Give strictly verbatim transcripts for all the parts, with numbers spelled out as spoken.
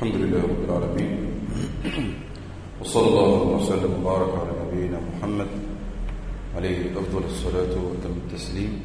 الحمد لله رب العالمين، وصلى الله وسلم وبارك على نبينا محمد عليه أفضل الصلاة وأتم التسليم.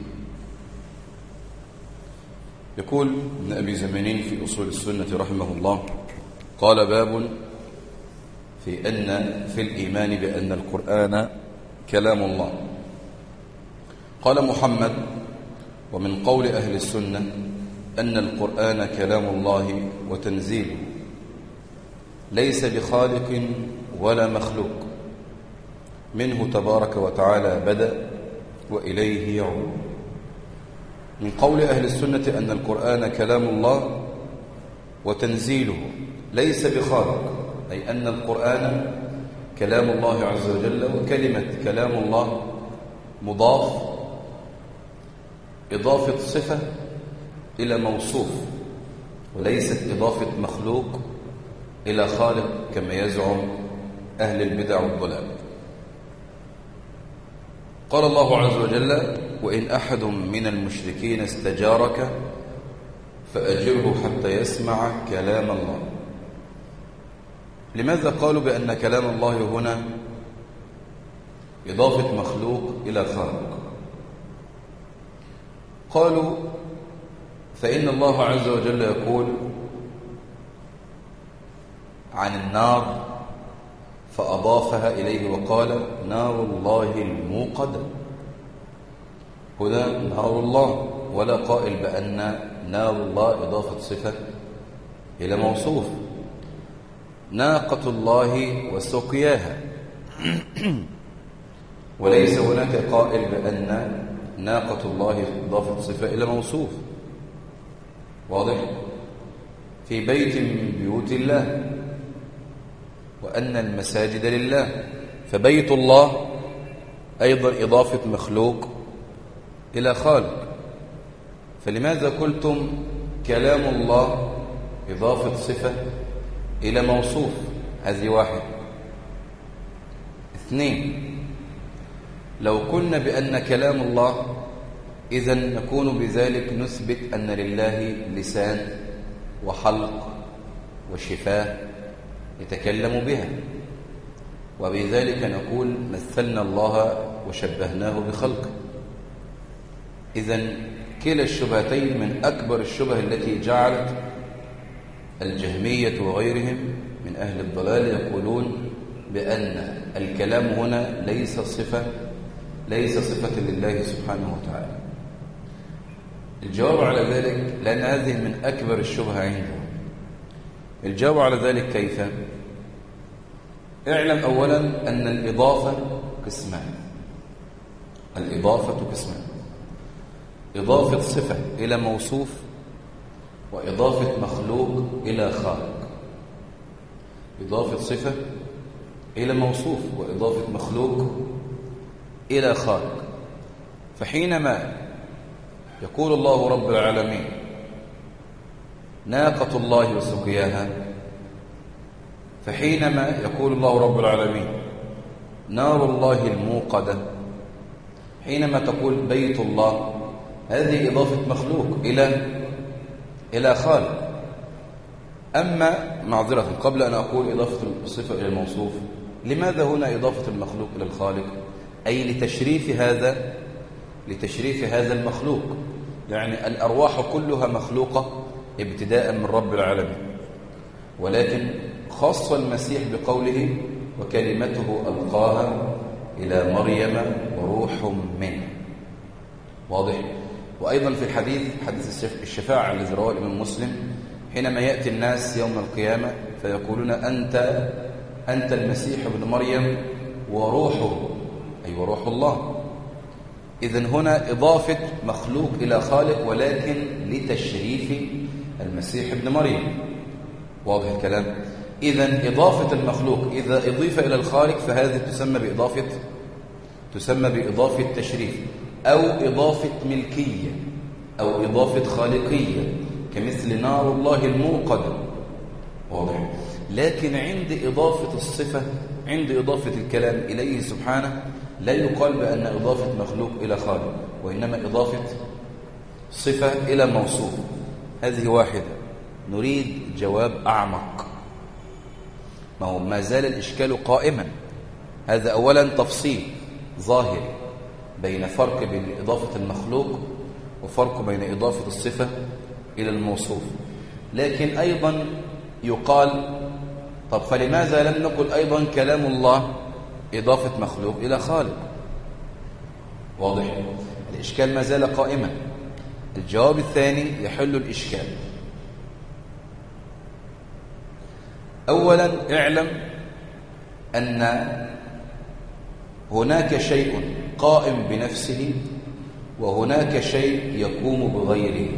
يقول ابن أبي زمانين في أصول السنة رحمه الله: قال: باب في أن في الإيمان بأن القرآن كلام الله. قال محمد: ومن قول أهل السنة أن القرآن كلام الله وتنزيله، ليس بخالق ولا مخلوق، منه تبارك وتعالى بدأ وإليه يعود. من قول أهل السنة أن القرآن كلام الله وتنزيله ليس بخالق، أي أن القرآن كلام الله عز وجل، وكلمة كلام الله مضاف إضافة صفة إلى موصوف، وليست إضافة مخلوق إلى خالق كما يزعم أهل البدع والضلال. قال الله عز وجل: وإن أحد من المشركين استجارك فأجره حتى يسمع كلام الله. لماذا قالوا بأن كلام الله هنا إضافة مخلوق إلى خالق؟ قالوا: فإن الله عز وجل يقول عن النار فأضافها إليه وقال: نار الله الموقدة. هنا نار الله، ولا قائل بأن نار الله إضافة صفة إلى موصوف. ناقة الله وسقياها، وليس هناك قائل بأن ناقة الله إضافة صفة إلى موصوف. واضح؟ في بيت من بيوت الله، وأن المساجد لله، فبيت الله أيضا إضافة مخلوق إلى خالق. فلماذا قلتم كلام الله إضافة صفة إلى موصوف؟ هذه واحد. اثنين، لو قلنا بأن كلام الله، إذن نكون بذلك نثبت أن لله لسان وحلق وشفاه يتكلم بها، وبذلك نقول مثلنا الله وشبهناه بخلقه. إذن كلا الشبهتين من أكبر الشبه التي جعلت الجهمية وغيرهم من أهل الضلال يقولون بأن الكلام هنا ليس صفة ليس صفة لله سبحانه وتعالى. الجواب على ذلك، لأن هذه من أكبر الشبهة عندهم. الجواب على ذلك كيف؟ اعلم أولا أن الإضافة قسمان. الإضافة قسمان: إضافة صفة إلى موصوف، وإضافة مخلوق إلى خالق. إضافة صفة إلى موصوف، وإضافة مخلوق إلى خالق. فحينما يقول الله رب العالمين ناقة الله وسقياها، فحينما يقول الله رب العالمين نار الله الموقدة، حينما تقول بيت الله، هذه إضافة مخلوق إلى إلى خالق. أما معذرة، قبل أن أقول إضافة الصفة إلى الموصوف، لماذا هنا إضافة المخلوق إلى الخالق؟ أي لتشريف هذا لتشريف هذا المخلوق. يعني الأرواح كلها مخلوقة ابتداء من رب العالمين، ولكن خص المسيح بقوله وكلمته ألقاها إلى مريم وروح منه. واضح؟ وأيضا في الحديث حديث الشفاعة الذي رواه الإمام مسلم، حينما يأتي الناس يوم القيامة فيقولون أنت أنت المسيح ابن مريم وروحه، أي وروح الله. إذن هنا إضافة مخلوق إلى خالق، ولكن لتشريف المسيح ابن مريم. واضح الكلام؟ إذن إضافة المخلوق إذا أضيف إلى الخالق فهذه تسمى بإضافة تسمى بإضافة تشريف، أو إضافة ملكية، أو إضافة خالقية، كمثل نار الله الموقدة. واضح؟ لكن عند إضافة الصفة، عند إضافة الكلام إليه سبحانه، لا يقال بأن إضافة مخلوق إلى خالق، وإنما إضافة صفة إلى موصوف. هذه واحدة. نريد جواب أعمق. ما هو ما زال الإشكال قائما. هذا أولا تفصيل ظاهر بين فرق بين إضافة المخلوق وفرق بين إضافة الصفة إلى الموصوف. لكن أيضا يقال طب فلماذا لم نقل أيضا كلام الله إضافة مخلوق إلى خالق؟ واضح؟ الإشكال ما زال قائما. الجواب الثاني يحل الإشكال. أولا اعلم أن هناك شيء قائم بنفسه وهناك شيء يقوم بغيره.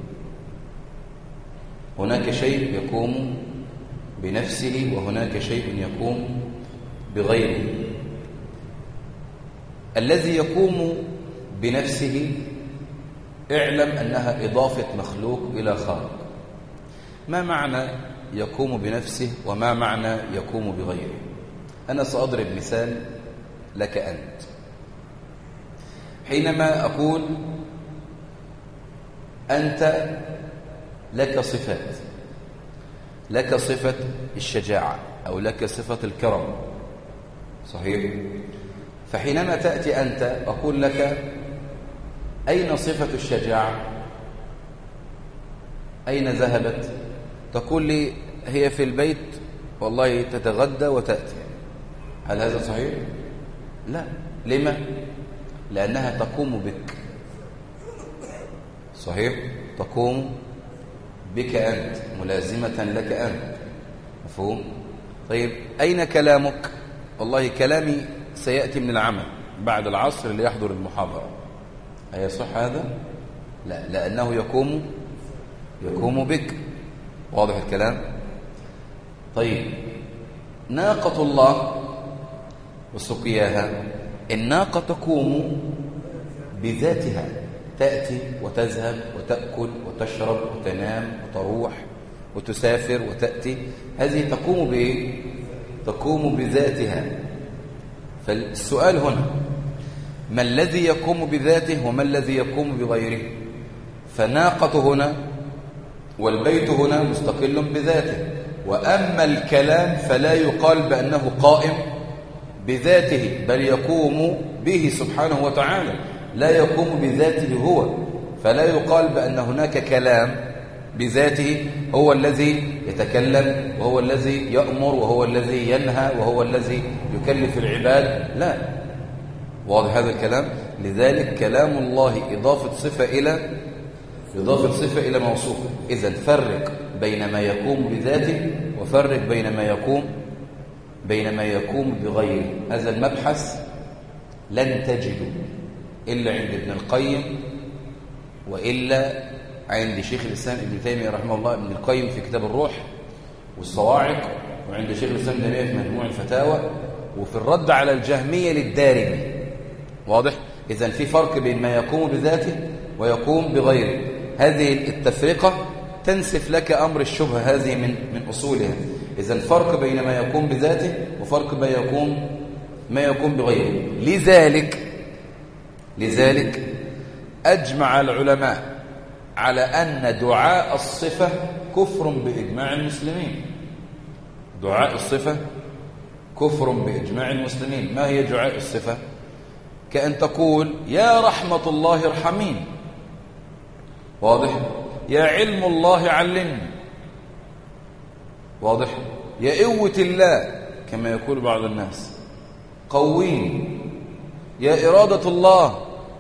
هناك شيء يقوم بنفسه وهناك شيء يقوم بغيره. الذي يقوم بنفسه اعلم أنها إضافة مخلوق إلى خالق. ما معنى يقوم بنفسه وما معنى يقوم بغيره؟ أنا سأضرب مثال لك أنت. حينما أقول أنت لك صفات، لك صفة الشجاعة أو لك صفة الكرم، صحيح؟ فحينما تأتي أنت أقول لك أين صفة الشجاعة؟ أين ذهبت؟ تقول لي هي في البيت والله تتغدى وتأتي. هل هذا صحيح؟ لا. لما؟ لأنها تقوم بك. صحيح؟ تقوم بك أنت، ملازمة لك أنت. مفهوم؟ طيب أين كلامك؟ والله كلامي سيأتي من العمل بعد العصر ليحضر المحاضرة. أيصح هذا؟ لا، لأنه يقوم يقوم بك. واضح الكلام؟ طيب ناقة الله وسقياها، الناقة تقوم بذاتها، تأتي وتذهب وتأكل وتشرب وتنام وتروح وتسافر وتأتي. هذه تقوم بإيه؟ تقوم بذاتها. فالسؤال هنا ما الذي يقوم بذاته وما الذي يقوم بغيره؟ فناقة هنا والبيت هنا مستقل بذاته، وأما الكلام فلا يقال بأنه قائم بذاته بل يقوم به سبحانه وتعالى، لا يقوم بذاته هو. فلا يقال بأن هناك كلام بذاته هو الذي يتكلم وهو الذي يأمر وهو الذي ينهى وهو الذي يكلف العباد، لا. واضح هذا الكلام؟ لذلك كلام الله إضافة صفة إلى إضافة صفة إلى موصوف. إذن فرق بين ما يقوم بذاته وفرق بين ما يقوم بين ما يقوم بغيره. هذا المبحث لن تجده إلا عند ابن القيم وإلا عند شيخ الإسلام ابن تيمية رحمه الله. ابن القيم في كتاب الروح والصواعق، وعند شيخ الإسلام ابن تيمية في مجموع الفتاوى، وفي الرد على الجهمية للدارمي. واضح؟ إذن في فرق بين ما يقوم بذاته ويقوم بغيره. هذه التفرقة تنسف لك أمر الشبهة هذه من من أصولها. إذن فرق بين ما يقوم بذاته وفرق ما يقوم ما يقوم بغيره. لذلك لذلك أجمع العلماء على أن دعاء الصفة كفر بإجماع المسلمين. دعاء الصفة كفر بإجماع المسلمين. ما هي دعاء الصفة؟ كأن تقول يا رحمة الله ارحمين. واضح؟ يا علم الله علمني. واضح؟ يا قوة الله كما يقول بعض الناس قوين. يا إرادة الله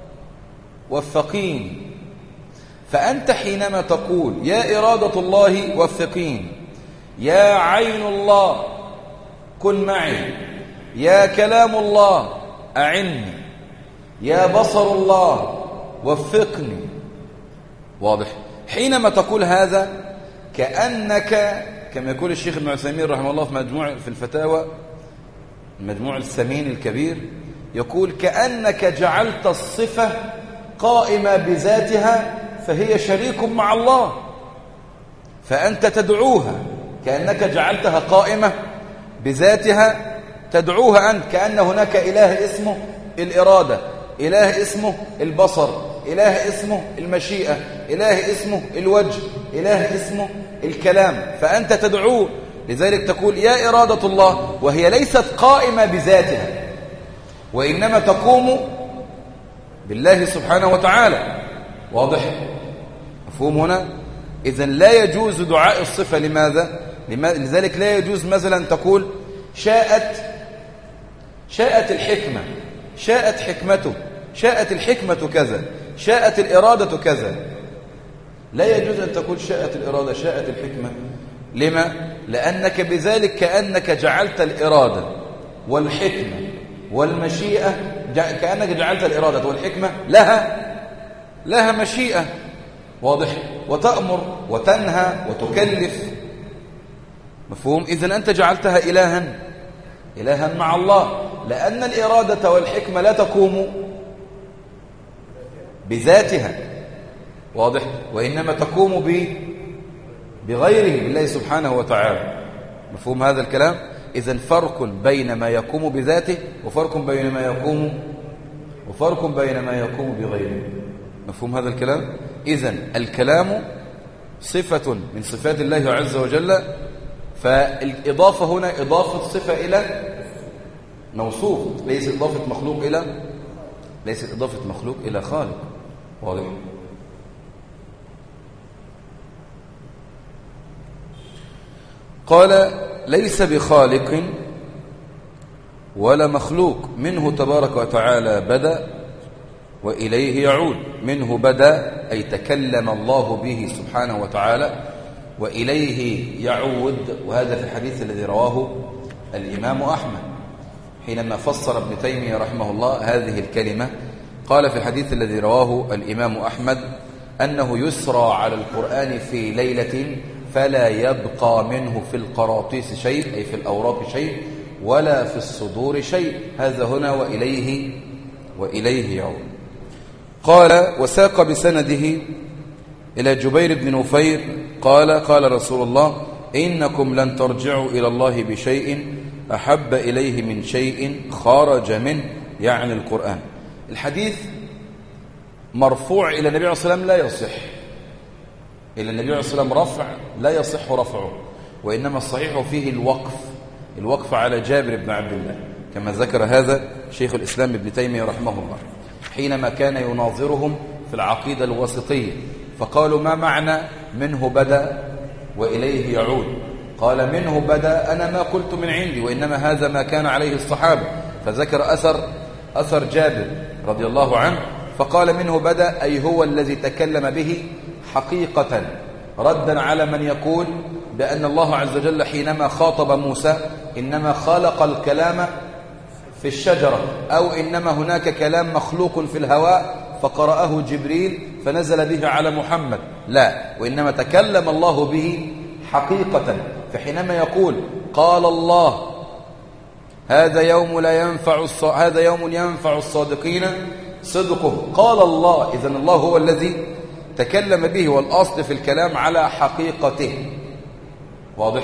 وفقين. فأنت حينما تقول يا إرادة الله وفقين، يا عين الله كن معي، يا كلام الله أعني، يا بصر الله وفقني. واضح؟ حينما تقول هذا كأنك كما يقول الشيخ ابن عثيمين رحمه الله في مجموع في الفتاوى المجموع الثمين الكبير، يقول كأنك جعلت الصفة قائمة بذاتها فهي شريك مع الله، فأنت تدعوها كأنك جعلتها قائمة بذاتها تدعوها أنت. كأن هناك إله اسمه الإرادة، إله اسمه البصر، إله اسمه المشيئة، إله اسمه الوجه، إله اسمه الكلام، فأنت تدعوه. لذلك تقول يا إرادة الله، وهي ليست قائمة بذاتها، وإنما تقوم بالله سبحانه وتعالى. واضح؟ مفهوم هنا؟ إذن لا يجوز دعاء الصفة. لماذا؟ لذلك لا يجوز مثلا تقول شاءت شاءت الحكمة، شاءت حكمته، شاءت الحكمة كذا، شاءت الإرادة كذا. لا يجوز أن تقول شاءت الإرادة، شاءت الحكمة. لما؟ لأنك بذلك كأنك جعلت الإرادة والحكمة والمشيئة، كأنك جعلت الإرادة والحكمة لها لها مشيئة. واضح؟ وتأمر وتنهى وتكلف. مفهوم؟ إذن أنت جعلتها إلها إلها مع الله، لأن الإرادة والحكمة لا تقوم بذاتها. واضح؟ وإنما تقوم ب بغيره، بالله سبحانه وتعالى. مفهوم هذا الكلام؟ إذن فرق بين ما يقوم بذاته وفرق بين ما يقوم وفرق بين ما يقوم بغيره. مفهوم هذا الكلام؟ إذن الكلام صفة من صفات الله عز وجل، فالإضافة هنا إضافة صفة إلى موصوف، ليس إضافة مخلوق إلى ليس إضافة مخلوق إلى خالق. واضح؟ قال ليس بخالق ولا مخلوق، منه تبارك وتعالى بدأ وإليه يعود. منه بدأ أي تكلم الله به سبحانه وتعالى، وإليه يعود. وهذا في الحديث الذي رواه الإمام أحمد حينما فسر ابن تيمية رحمه الله هذه الكلمة، قال في الحديث الذي رواه الإمام أحمد أنه يسرى على القرآن في ليلة فلا يبقى منه في القراطيس شيء، أي في الأوراق شيء، ولا في الصدور شيء. هذا هنا وإليه وإليه يعود. قال وساق بسنده إلى جبير بن نفير قال قال رسول الله إنكم لن ترجعوا إلى الله بشيء أحب إليه من شيء خرج منه، يعني القرآن. الحديث مرفوع إلى النبي عليه الصلاة والسلام لا يصح، إلى النبي عليه الصلاة والسلام رفع لا يصح رفعه، وإنما الصحيح فيه الوقف الوقف على جابر بن عبد الله، كما ذكر هذا شيخ الإسلام ابن تيمية رحمه الله حينما كان يناظرهم في العقيدة الوسطية، فقالوا ما معنى منه بدأ وإليه يعود؟ قال منه بدأ أنا ما قلت من عندي، وإنما هذا ما كان عليه الصحابة، فذكر أثر أثر جابر رضي الله عنه، فقال منه بدأ أي هو الذي تكلم به حقيقة، ردا على من يقول بأن الله عز وجل حينما خاطب موسى إنما خلق الكلام في الشجرة، أو إنما هناك كلام مخلوق في الهواء فقرأه جبريل فنزل به على محمد. لا، وإنما تكلم الله به حقيقة. فحينما يقول قال الله هذا يوم لا ينفع الص... هذا يوم ينفع الصادقين صدقه، قال الله، إذن الله هو الذي تكلم به، والأصل في الكلام على حقيقته. واضح؟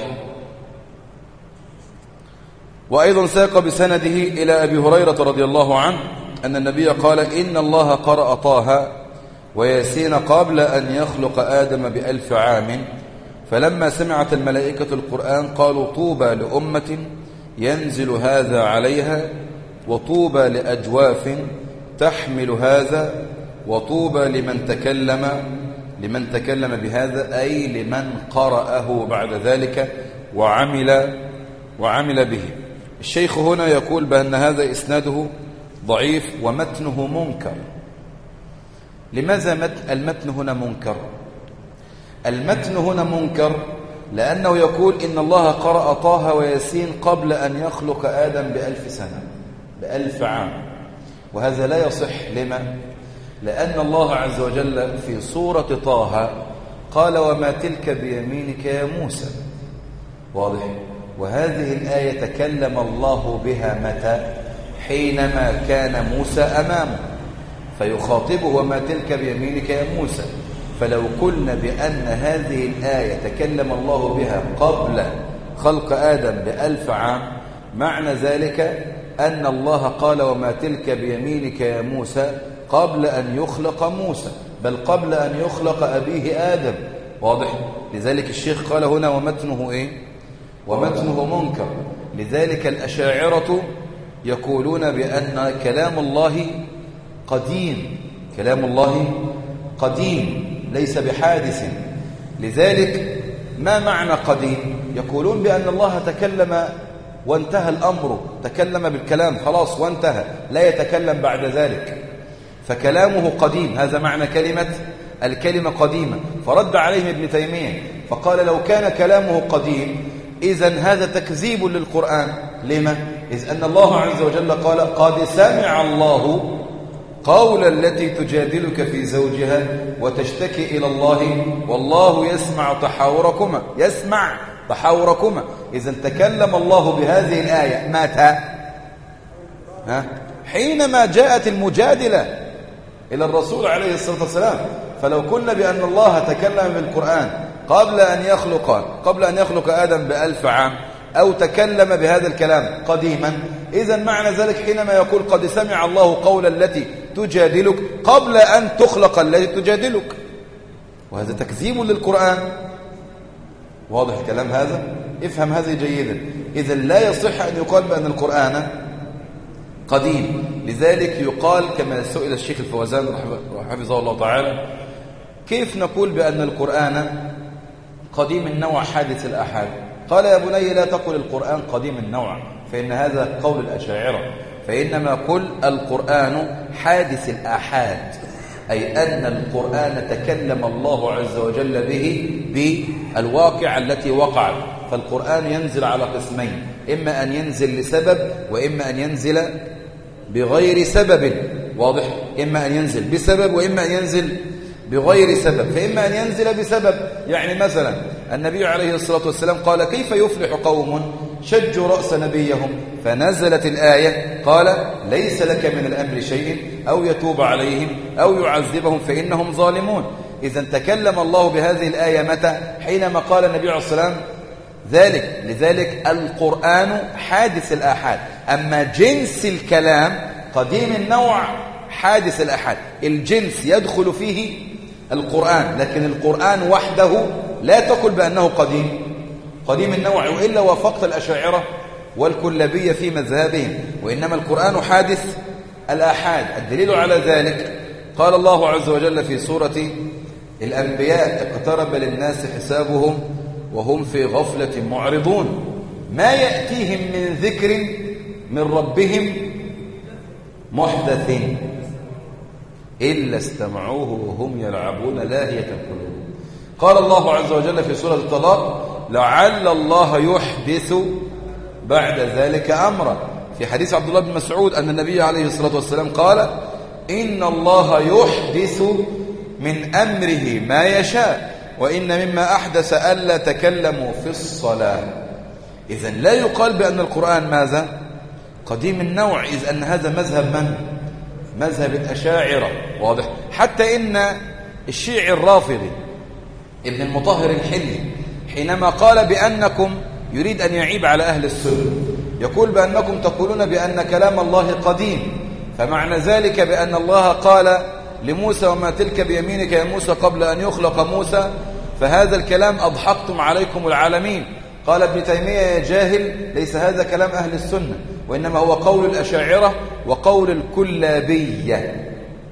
وأيضا ساق بسنده إلى أبي هريرة رضي الله عنه أن النبي قال إن الله قرأ طه وياسين قبل أن يخلق آدم بألف عام، فلما سمعت الملائكة القرآن قالوا طوبى لأمة ينزل هذا عليها، وطوبى لأجواف تحمل هذا، وطوبى لمن تكلم لمن تكلم بهذا، أي لمن قرأه بعد ذلك وعمل وعمل به. الشيخ هنا يقول بأن هذا إسناده ضعيف ومتنه منكر. لماذا المتن هنا منكر؟ المتن هنا منكر لأنه يقول إن الله قرأ طه وياسين قبل أن يخلق آدم بألف سنة بألف عام، وهذا لا يصح. لما؟ لأن الله عز وجل في سورة طه قال وما تلك بيمينك يا موسى. واضح؟ وهذه الآية تكلم الله بها متى؟ حينما كان موسى أمامه فيخاطبه وما تلك بيمينك يا موسى. فلو قلنا بأن هذه الآية تكلم الله بها قبل خلق آدم بألف عام، معنى ذلك أن الله قال وما تلك بيمينك يا موسى قبل أن يخلق موسى، بل قبل أن يخلق أبيه آدم. واضح؟ لذلك الشيخ قال هنا ومتنه إيه؟ ومتنه منكر. لذلك الأشاعرة يقولون بأن كلام الله قديم، كلام الله قديم ليس بحادث. لذلك ما معنى قديم؟ يقولون بأن الله تكلم وانتهى الأمر، تكلم بالكلام خلاص وانتهى، لا يتكلم بعد ذلك، فكلامه قديم. هذا معنى كلمة الكلمة قديمة. فرد عليهم ابن تيمية فقال لو كان كلامه قديم إذن هذا تكذيب للقرآن. لما؟ إذ أن الله عز وجل قال قد سمع الله قول التي تجادلك في زوجها وتشتكي إلى الله والله يسمع تحاوركما، يسمع تحاوركما. إذن تكلم الله بهذه الآية متى؟ ها؟ حينما جاءت المجادلة إلى الرسول عليه الصلاة والسلام. فلو قلنا بأن الله تكلم بالقرآن قبل أن يخلق قبل أن يخلق آدم بألف عام أو تكلم بهذا الكلام قديما، إذن معنى ذلك حينما يقول قد سمع الله قول التي تجادلك قبل أن تخلق التي تجادلك، وهذا تكذيب للقرآن. واضح الكلام هذا؟ افهم هذه جيدا. إذن لا يصح أن يقال بأن القرآن قديم. لذلك يقال كما سئل الشيخ الفوزان حفظه الله تعالى كيف نقول بأن القرآن قديم النوع حادث الآحاد؟ قال يا بني لا تقل القرآن قديم النوع فإن هذا قول الأشاعرة، فإنما قل القرآن حادث الآحاد، أي أن القرآن تكلم الله عز وجل به بالواقع التي وقعت. فالقرآن ينزل على قسمين، إما أن ينزل لسبب وإما أن ينزل بغير سبب. واضح؟ إما أن ينزل بسبب وإما أن ينزل بغير سبب. فإما أن ينزل بسبب، يعني مثلا النبي عليه الصلاة والسلام قال كيف يفلح قوم شجوا رأس نبيهم فنزلت الآية قال ليس لك من الأمر شيء أو يتوب عليهم أو يعذبهم فإنهم ظالمون. إذا تكلم الله بهذه الآية متى؟ حينما قال النبي عليه الصلاة والسلام ذلك. لذلك القرآن حادث الآحاد. أما جنس الكلام قديم النوع حادث الآحاد، الجنس يدخل فيه القرآن، لكن القرآن وحده لا تقل بأنه قديم قديم النوع، وإلا وافقت الأشاعرة والكلابية في مذهبهم. وإنما القرآن حادث الآحاد. الدليل على ذلك قال الله عز وجل في سورة الأنبياء اقترب للناس حسابهم وهم في غفلة معرضون ما يأتيهم من ذكر من ربهم محدث إلا استمعوه وهم يلعبون لاهية القلوب. قال الله عز وجل في سورة الطلاق لعل الله يحدث بعد ذلك أمرا. في حديث عبد الله بن مسعود أن النبي عليه الصلاة والسلام قال إن الله يحدث من أمره ما يشاء وإن مما أحدث ألا تكلموا في الصلاة. إذن لا يقال بأن القرآن ماذا؟ قديم النوع، إذ أن هذا مذهب من؟ مذهب الأشاعرة. واضح؟ حتى إن الشيعي الرافضي ابن المطهر الحلي حينما قال بأنكم يريد أن يعيب على أهل السنة يقول بأنكم تقولون بأن كلام الله قديم، فمعنى ذلك بأن الله قال لموسى وما تلك بيمينك يا موسى قبل أن يخلق موسى، فهذا الكلام أضحكتم عليكم العالمين. قال ابن تيمية يا جاهل ليس هذا كلام أهل السنة، وإنما هو قول الأشاعرة وقول الكلابية.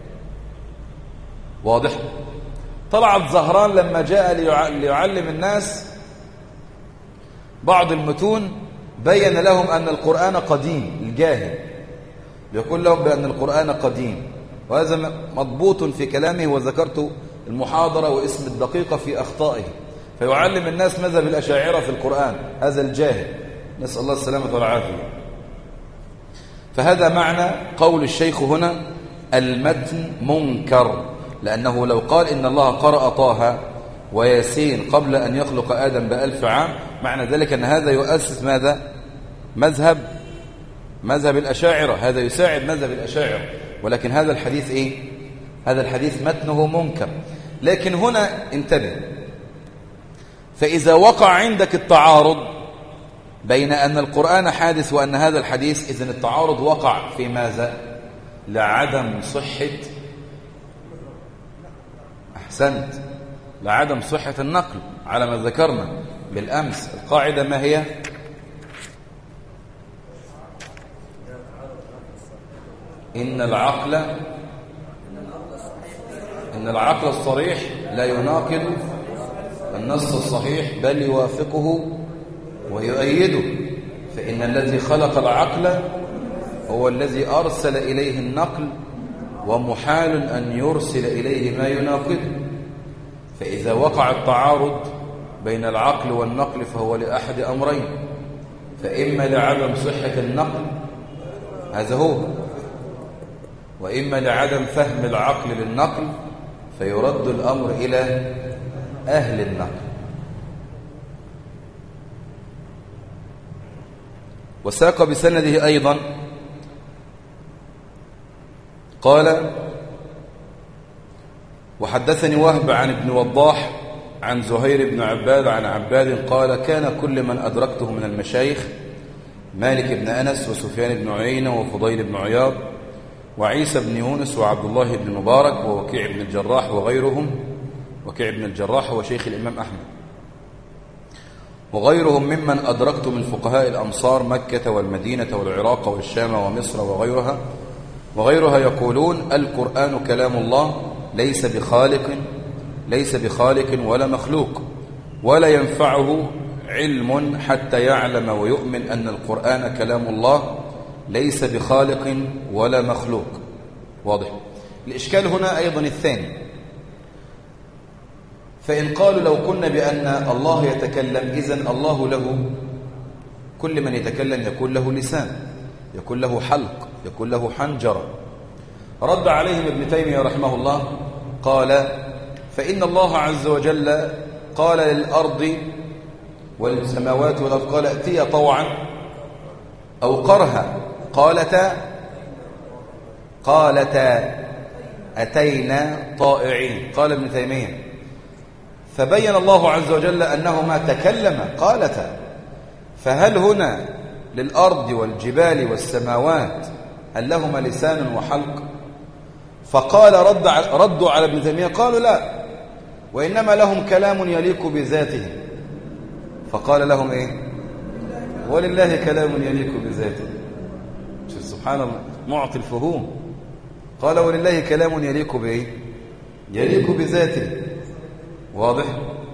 واضح؟ طلعت زهران لما جاء ليعلم الناس بعض المتون بين لهم أن القرآن قديم. الجاهل يقول لهم بأن القرآن قديم، وهذا مضبوط في كلامه، وذكرت المحاضرة واسم الدقيقة في أخطائه. فيعلم الناس مذهب الأشاعرة في القرآن، هذا الجاهل، نسأل الله السلامة والعافية. فهذا معنى قول الشيخ هنا المتن منكر، لأنه لو قال إن الله قرأ طه وياسين قبل أن يخلق آدم بألف عام، معنى ذلك أن هذا يؤسس ماذا؟ مذهب مذهب الأشاعرة، هذا يساعد مذهب الأشاعرة. ولكن هذا الحديث إيه؟ هذا الحديث متنه منكر. لكن هنا انتبه، فإذا وقع عندك التعارض بين أن القرآن حادث وأن هذا الحديث، إذن التعارض وقع في ماذا؟ لعدم صحة أحسنت، لعدم صحة النقل على ما ذكرنا بالأمس. القاعدة ما هي؟ إن العقل إن العقل الصريح لا يناقض النص الصحيح بل يوافقه ويؤيده، فإن الذي خلق العقل هو الذي أرسل إليه النقل، ومحال أن يرسل إليه ما يناقضه. فإذا وقع التعارض بين العقل والنقل فهو لأحد أمرين، فإما لعدم صحة النقل، هذا هو، وإما لعدم فهم العقل للنقل فيرد الأمر إلى أهل النقل. وساق بسنده أيضا قال: وحدثني وهب عن ابن وضاح عن زهير بن عباد عن عباد قال: كان كل من أدركته من المشايخ مالك بن أنس وسفيان بن عيينة وفضيل بن عياض وعيسى بن يونس وعبد الله بن مبارك ووكيع بن الجراح وغيرهم. وكيع بن الجراح هو شيخ الإمام أحمد. وغيرهم ممن أدركت من فقهاء الأمصار مكة والمدينة والعراق والشام ومصر وغيرها وغيرها يقولون: القرآن كلام الله ليس بخالق ليس بخالق ولا مخلوق، ولا ينفعه علم حتى يعلم ويؤمن أن القرآن كلام الله ليس بخالق ولا مخلوق. واضح؟ الإشكال هنا أيضا الثاني، فإن قالوا لو كنا بأن الله يتكلم إذن الله له، كل من يتكلم يكون له لسان، يكون له حلق، يكون له حنجرة. رد عليهم ابن تيمية رحمه الله قال: فإن الله عز وجل قال للأرض والسماوات والأرض قال: ائتيا طوعا أو كرها، قالتا قالتا أتينا طائعين. قال ابن تيمية: فبين الله عز وجل أنهما تكلما قالتا، فهل هنا للأرض والجبال والسماوات هل لهما لسان وحلق؟ فقال رد ردوا على ابن تيمية قالوا: لا، وإنما لهم كلام يليق بذاتهم. فقال لهم إيه؟ ولله كلام يليق بذاته. سبحان الله، معطي الفهوم. قال: ولله كلام يليق بإيه؟ يليق بذاته. واضح؟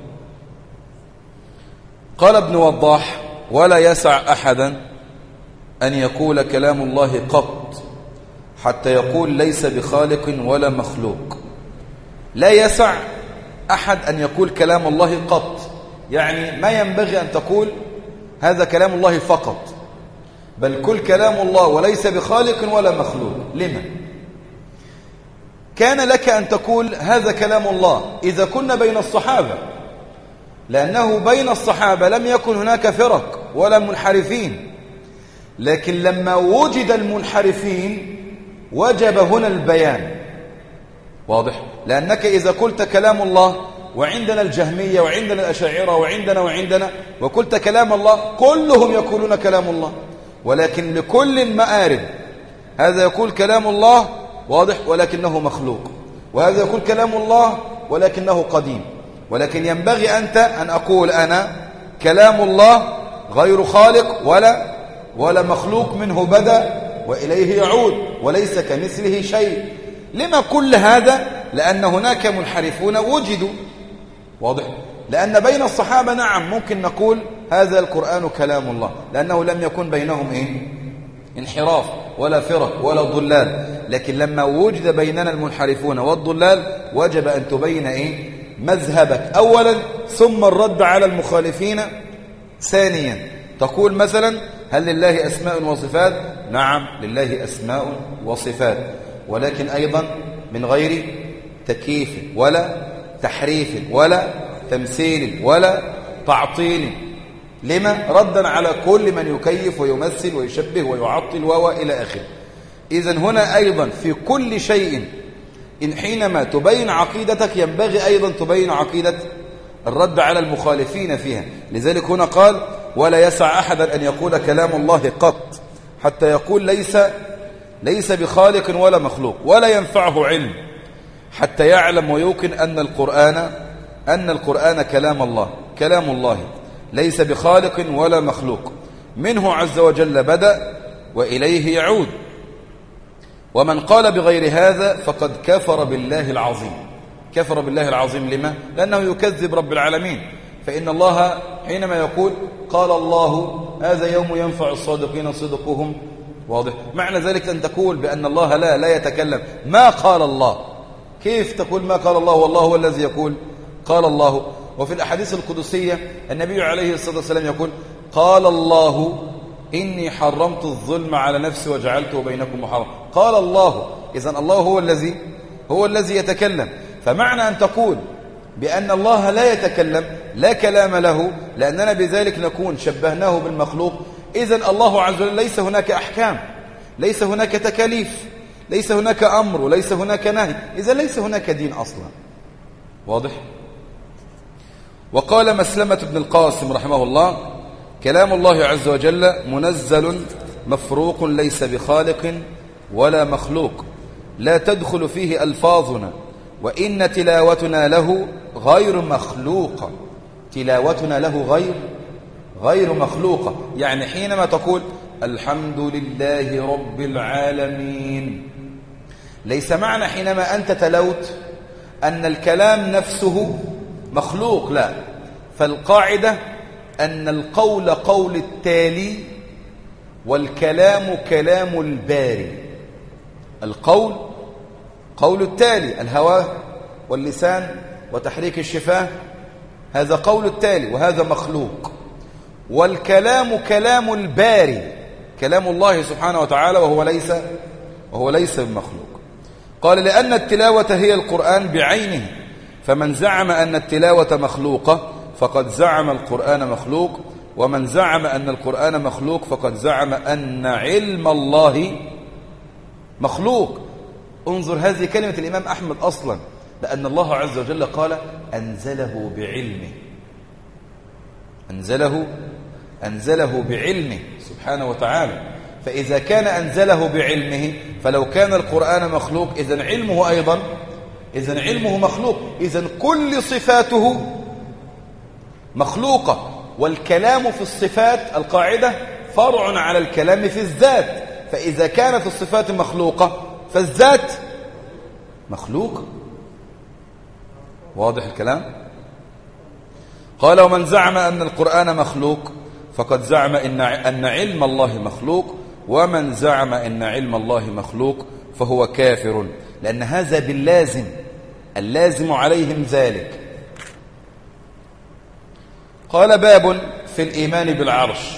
قال ابن وضاح: ولا يسع أحدا أن يقول كلام الله قط حتى يقول ليس بخالق ولا مخلوق. لا يسع أحد أن يقول كلام الله قط، يعني ما ينبغي أن تقول هذا كلام الله فقط، بل كل كلام الله وليس بخالق ولا مخلوق. لما؟ كان لك أن تقول هذا كلام الله إذا كنا بين الصحابة، لأنه بين الصحابة لم يكن هناك فرق ولا منحرفين، لكن لما وجد المنحرفين وجب هنا البيان. واضح؟ لأنك إذا قلت كلام الله وعندنا الجهمية وعندنا الأشاعرة وعندنا وعندنا وقلت كلام الله، كلهم يقولون كلام الله، ولكن لكل مآرب. هذا يقول كلام الله واضح ولكنه مخلوق، وهذا يقول كلام الله ولكنه قديم. ولكن ينبغي أنت أن أقول أنا كلام الله غير خالق ولا ولا مخلوق، منه بدأ وإليه يعود وليس كمثله شيء. لما كل هذا؟ لأن هناك منحرفون وجدوا. واضح؟ لأن بين الصحابة نعم ممكن نقول هذا القرآن كلام الله، لأنه لم يكن بينهم إيه؟ انحراف ولا فرق ولا ضلال. لكن لما وجد بيننا المنحرفون والضلال وجب أن تبين إيه؟ مذهبك أولا، ثم الرد على المخالفين ثانيا. تقول مثلا: هل لله أسماء وصفات؟ نعم لله أسماء وصفات، ولكن أيضا من غير تكييف ولا تحريف ولا تمثيل ولا تعطيل. لما؟ ردا على كل من يكيف ويمثل ويشبه ويعطل وإلى آخره. إذن هنا أيضا في كل شيء إن حينما تبين عقيدتك ينبغي أيضا تبين عقيدة الرد على المخالفين فيها. لذلك هنا قال: ولا يسع أحدا أن يقول كلام الله قط حتى يقول ليس ليس بخالق ولا مخلوق، ولا ينفعه علم حتى يعلم ويوقن أن القرآن أن القرآن كلام الله كلام الله ليس بخالق ولا مخلوق، منه عز وجل بدأ وإليه يعود. ومن قال بغير هذا فقد كفر بالله العظيم. كفر بالله العظيم لما؟ لأنه يكذب رب العالمين. فإن الله حينما يقول قال الله هذا يوم ينفع الصادقين صدقهم، واضح؟ معنى ذلك أن تقول بأن الله لا لا يتكلم ما قال الله. كيف تقول ما قال الله والله هو الذي يقول قال الله؟ وفي الأحاديث القدسية النبي عليه الصلاة والسلام يقول قال الله إني حرمت الظلم على نفسي وجعلته بينكم محرما. قال الله، إذن الله هو الذي هو الذي يتكلم. فمعنى أن تقول بأن الله لا يتكلم لا كلام له، لأننا بذلك نكون شبهناه بالمخلوق. إذن الله عز وجل ليس هناك أحكام، ليس هناك تكاليف، ليس هناك أمر وليس هناك نهي، إذن ليس هناك دين أصلا. واضح؟ وقال مسلمة بن القاسم رحمه الله كلام الله عز وجل منزل مفروق ليس بخالق ولا مخلوق، لا تدخل فيه ألفاظنا، وإن تلاوتنا له غير مخلوقة. تلاوتنا له غير غير مخلوقة، يعني حينما تقول الحمد لله رب العالمين، ليس معنى حينما أنت تلوت أن الكلام نفسه مخلوق، لا. فالقاعدة أن القول قول التالي والكلام كلام الباري. القول قول التالي، الهواء واللسان وتحريك الشفاه، هذا قول التالي وهذا مخلوق. والكلام كلام الباري، كلام الله سبحانه وتعالى، وهو ليس وهو ليس بمخلوق. قال لأن التلاوة هي القرآن بعينه، فمن زعم أن التلاوة مخلوقة فقد زعم القرآن مخلوق، ومن زعم أن القرآن مخلوق فقد زعم أن علم الله مخلوق. انظر هذه كلمة الإمام أحمد أصلا، لأن الله عز وجل قال أنزله بعلمه. أنزله أنزله بعلمه سبحانه وتعالى. فإذا كان أنزله بعلمه، فلو كان القرآن مخلوق إذن علمه أيضا إذن علمه مخلوق، إذن كل صفاته مخلوقة. والكلام في الصفات القاعدة فرع على الكلام في الذات، فإذا كانت الصفات مخلوقة فالذات مخلوق. واضح الكلام؟ قال ومن زعم أن القرآن مخلوق فقد زعم إن أن علم الله مخلوق، ومن زعم أن علم الله مخلوق فهو كافر، لأن هذا باللازم، اللازم عليهم ذلك. قال باب في الإيمان بالعرش.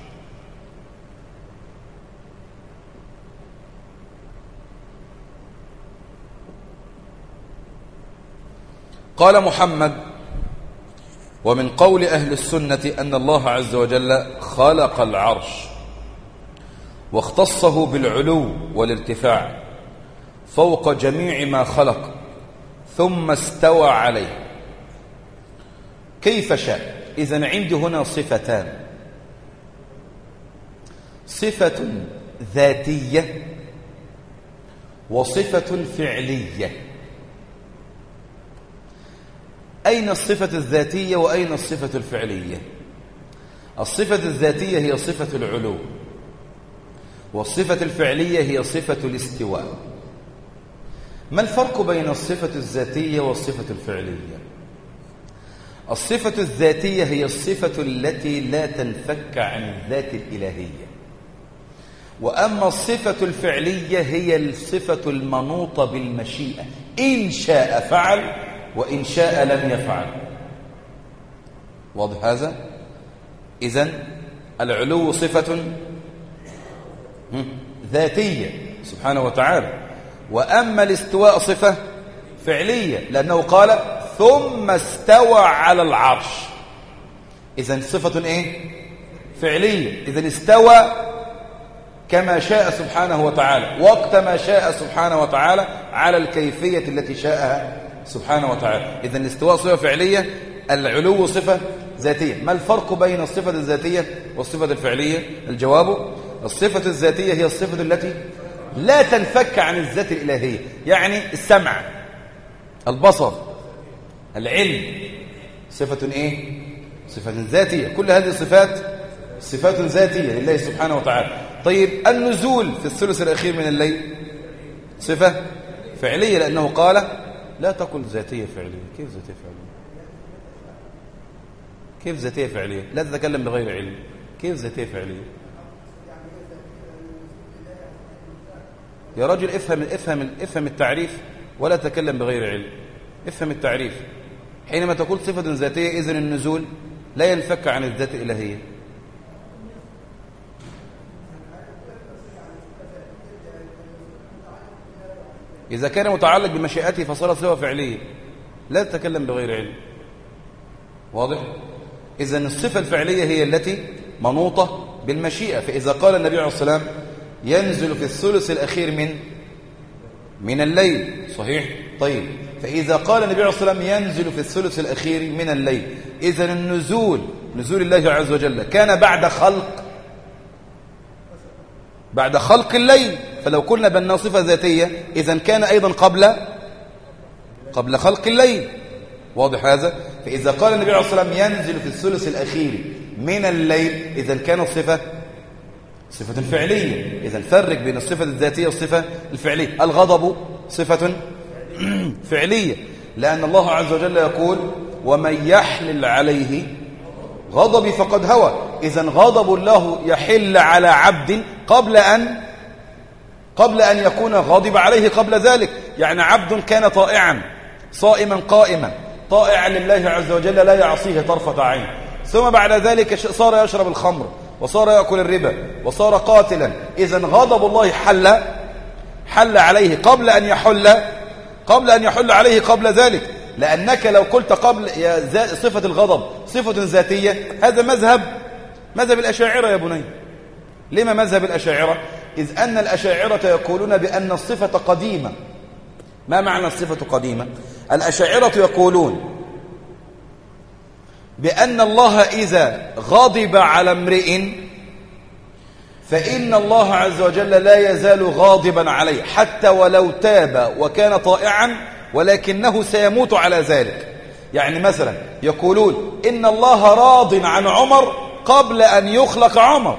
قال محمد ومن قول أهل السنة أن الله عز وجل خلق العرش واختصه بالعلو والارتفاع فوق جميع ما خلق، ثم استوى عليه كيف شاء. إذن عندي هنا صفتان، صفة ذاتية وصفة فعلية. أين الصفة الذاتية وأين الصفة الفعلية؟ الصفة الذاتية هي صفة العلو، والصفة الفعلية هي صفة الاستواء. ما الفرق بين الصفة الذاتية والصفة الفعلية؟ الصفة الذاتية هي الصفة التي لا تنفك عن الذات الإلهية، وأما الصفة الفعلية هي الصفة المنوطة بالمشيئة، إن شاء فعل وإن شاء لم يفعل. واضح هذا؟ إذن العلو صفة ذاتية سبحانه وتعالى، وأما الاستواء صفة فعلية، لأنه قال ثم استوى على العرش. إذن صفة إيه؟ فعلية. إذن استوى كما شاء سبحانه وتعالى وقت ما شاء سبحانه وتعالى على الكيفية التي شاءها سبحانه وتعالى. إذن الاستواء صفة فعلية، العلو صفة ذاتية. ما الفرق بين الصفة الذاتية والصفة الفعلية؟ الجواب الصفة الذاتية هي الصفة التي لا تنفك عن الذات الإلهية، يعني السمع البصر، العلم، صفة إيه؟ صفة ذاتية. كل هذه الصفات صفات ذاتية لله سبحانه وتعالى. طيب النزول في الثلث الأخير من الليل صفة فعلية، لأنه قال لا تقل ذاتية فعلية. كيف ذاتية فعلية؟ كيف ذاتية فعلية؟ لا تتكلم بغير علم. كيف ذاتية فعلية؟ يا رجل افهم افهم افهم التعريف ولا تتكلم بغير علم. افهم التعريف. حينما تقول صفة ذاتية إذن النزول لا ينفك عن الذات الإلهية. إذا كان متعلق بمشيئته فصارت صفة فعلية. لا تتكلم بغير علم. واضح؟ إذن الصفة الفعلية هي التي منوطة بالمشيئة. فإذا قال النبي عليه الصلاة والسلام ينزل في الثلث الأخير من من الليل، صحيح؟ طيب، فإذا قال النبي عليه الصلاة والسلام ينزل في الثلث الأخير من الليل، إذن النزول نزول الله عز وجل كان بعد خلق بعد خلق الليل. فلو قلنا بأنها صفة ذاتية إذن كان أيضا قبل قبل خلق الليل. واضح هذا؟ فإذا قال النبي عليه الصلاة والسلام ينزل في الثلث الأخير من الليل إذن كانت صفة صفة فعلية. إذن فرق بين الصفة الذاتية والصفة الفعلية. الغضب صفة فعلية، لأن الله عز وجل يقول ومن يحلل عليه غضبي فقد هوى. إذن غضب الله يحل على عبد قبل أن قبل أن يكون غاضب عليه قبل ذلك. يعني عبد كان طائعا صائما قائما طائعا لله عز وجل لا يعصيه طرفة عين، ثم بعد ذلك صار يشرب الخمر وصار يأكل الربا وصار قاتلا. إذن غضب الله حل حل عليه قبل أن يحل قبل أن يحل عليه قبل ذلك. لأنك لو قلت قبل يا صفة الغضب صفة ذاتية، هذا مذهب مذهب الأشاعرة يا بني. لما مذهب الأشاعرة؟ إذ أن الأشاعرة يقولون بأن الصفة قديمة. ما معنى الصفة قديمة؟ الأشاعرة يقولون بأن الله إذا غضب على امرئ فإن الله عز وجل لا يزال غاضبا عليه حتى ولو تاب وكان طائعا، ولكنه سيموت على ذلك. يعني مثلا يقولون إن الله راض عن عمر قبل أن يخلق عمر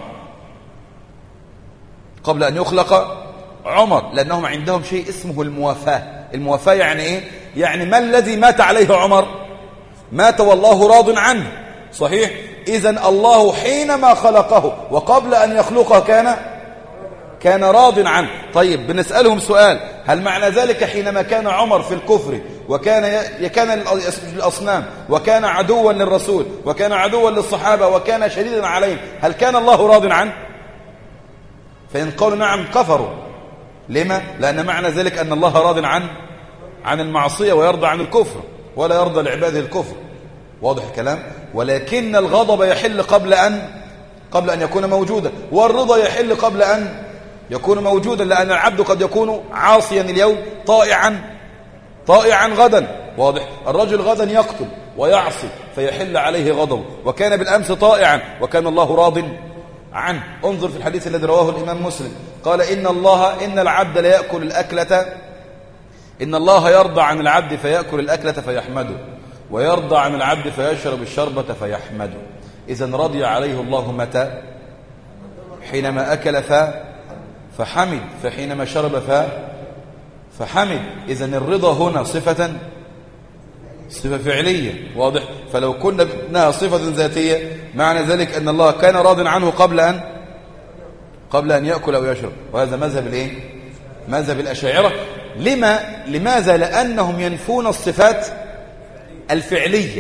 قبل أن يخلق عمر لأنهم عندهم شيء اسمه الموافاة. الموافاة يعني إيه؟ يعني ما الذي مات عليه عمر؟ مات والله راض عنه، صحيح؟ إذن الله حينما خلقه وقبل أن يخلقه كان كان راض عنه. طيب بنسألهم سؤال، هل معنى ذلك حينما كان عمر في الكفر وكان كان الأصنام وكان عدوا للرسول وكان عدوا للصحابة وكان شديدا عليهم، هل كان الله راض عنه؟ فإن قالوا نعم كفروا. لما؟ لأن معنى ذلك أن الله راض عن عن المعصية ويرضى عن الكفر ولا يرضى لعباده الكفر. واضح الكلام؟ ولكن الغضب يحل قبل أن قبل أن يكون موجودا، والرضا يحل قبل أن يكون موجودا، لأن العبد قد يكون عاصيا اليوم طائعا طائعا غدا. واضح؟ الرجل غدا يقتل ويعصي فيحل عليه غضب، وكان بالأمس طائعا وكان الله راض عنه. انظر في الحديث الذي رواه الإمام مسلم، قال إن الله إن العبد لا يأكل الأكلة إن الله يرضى عن العبد فيأكل الأكلة فيحمده، ويرضى عن العبد فيشرب الشربة فيحمده. إذن رضي عليه الله متى؟ حينما أكل ف... فحمد، فحينما شرب ف... فحمد. إذن الرضا هنا صفة صفة فعلية. واضح؟ فلو كنا بناها صفة ذاتية معنى ذلك أن الله كان راض عنه قبل أن قبل أن يأكل أو يشرب. وهذا مذهب الإيه؟ مذهب الأشاعرة. لما؟ لماذا؟ لأنهم ينفون الصفات الفعلية.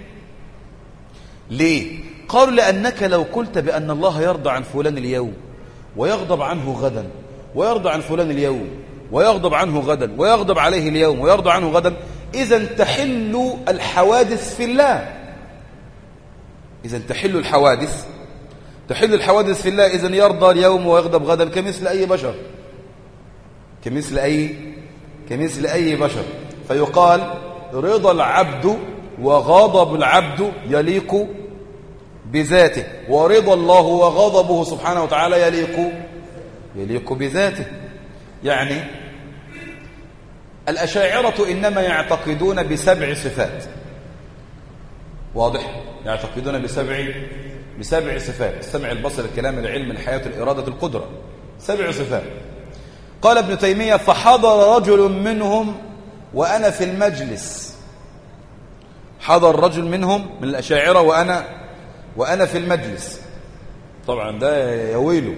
ليه؟ قالوا لأنك لو قلت بأن الله يرضى عن فلان اليوم ويغضب عنه غدا، ويرضى عن فلان اليوم ويغضب عنه غدا، ويغضب عليه اليوم ويرضى عنه غدا، إذن تحل الحوادث في الله. إذن تحل الحوادث تحل الحوادث في الله. إذن يرضى اليوم ويغضب غدا كمثل أي بشر كمثل أي كمثل أي بشر. فيقال رضا العبد وغضب العبد يليق بذاته، ورضا الله وغضبه سبحانه وتعالى يليق يليق بذاته. يعني الأشاعرة إنما يعتقدون بسبع صفات. واضح؟ يعتقدون بسبع بسبع صفات: السمع، البصر، الكلام، العلم، الحياة، الإرادة، القدرة. سبع صفات. قال ابن تيمية: فحضر رجل منهم وأنا في المجلس. حضر رجل منهم من الأشاعرة وأنا وأنا في المجلس. طبعا ده يويله.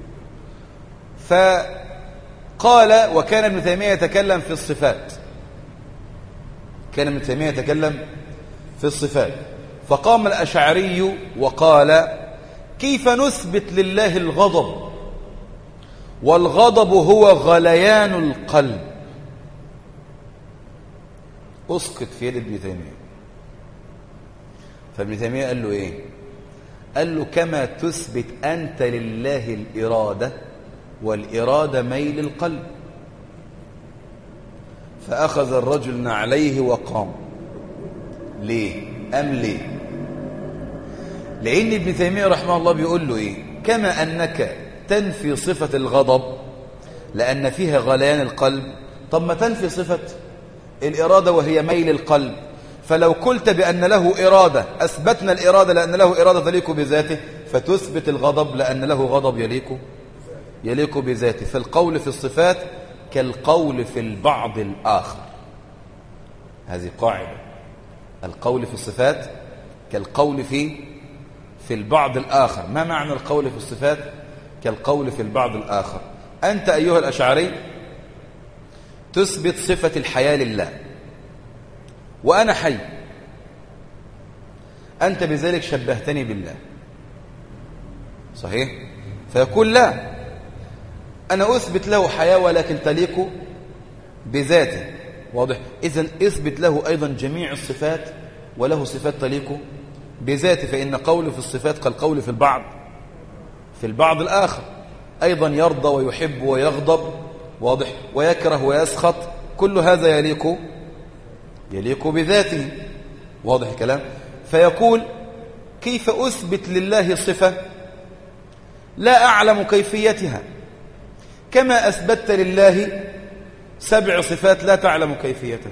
فقال: وكان ابن تيمية يتكلم في الصفات. كان ابن تيمية يتكلم في الصفات. فقام الأشعري وقال: كيف نثبت لله الغضب والغضب هو غليان القلب؟ أسقط في يد ابن تيمية. فابن تيمية قال له إيه؟ قال له: كما تثبت أنت لله الإرادة، والإرادة ميل القلب. فأخذ الرجل عليه وقام. ليه؟ أم ليه؟ لأن ابن تيمية رحمه الله بيقول له إيه؟ كما أنك تنفي صفة الغضب لأن فيها غليان القلب، طب ما تنفي صفة الإرادة وهي ميل القلب. فلو قلت بأن له إرادة، أثبتنا الإرادة لأن له إرادة تليق بذاته، فتثبت الغضب لأن له غضب يليق يليق بذاته. فالقول في الصفات كالقول في البعض الآخر. هذه قاعدة: القول في الصفات كالقول في في البعض الآخر. ما معنى القول في الصفات كالقول في البعض الآخر؟ أنت أيها الأشعري تثبت صفة الحياة لله وأنا حي، أنت بذلك شبهتني بالله، صحيح؟ فيقول: لا، أنا أثبت له حياة ولكن تليق بذاته. واضح؟ إذن اثبت له أيضا جميع الصفات وله صفات تليق بذاته. فإن قوله في الصفات كالقول في البعض في البعض الآخر. أيضا يرضى ويحب ويغضب، واضح، ويكره ويسخط، كل هذا يليق يليق بذاته. واضح الكلام؟ فيقول: كيف أثبت لله صفة لا أعلم كيفيتها كما أثبتت لله سبع صفات لا تعلم كيفيتها؟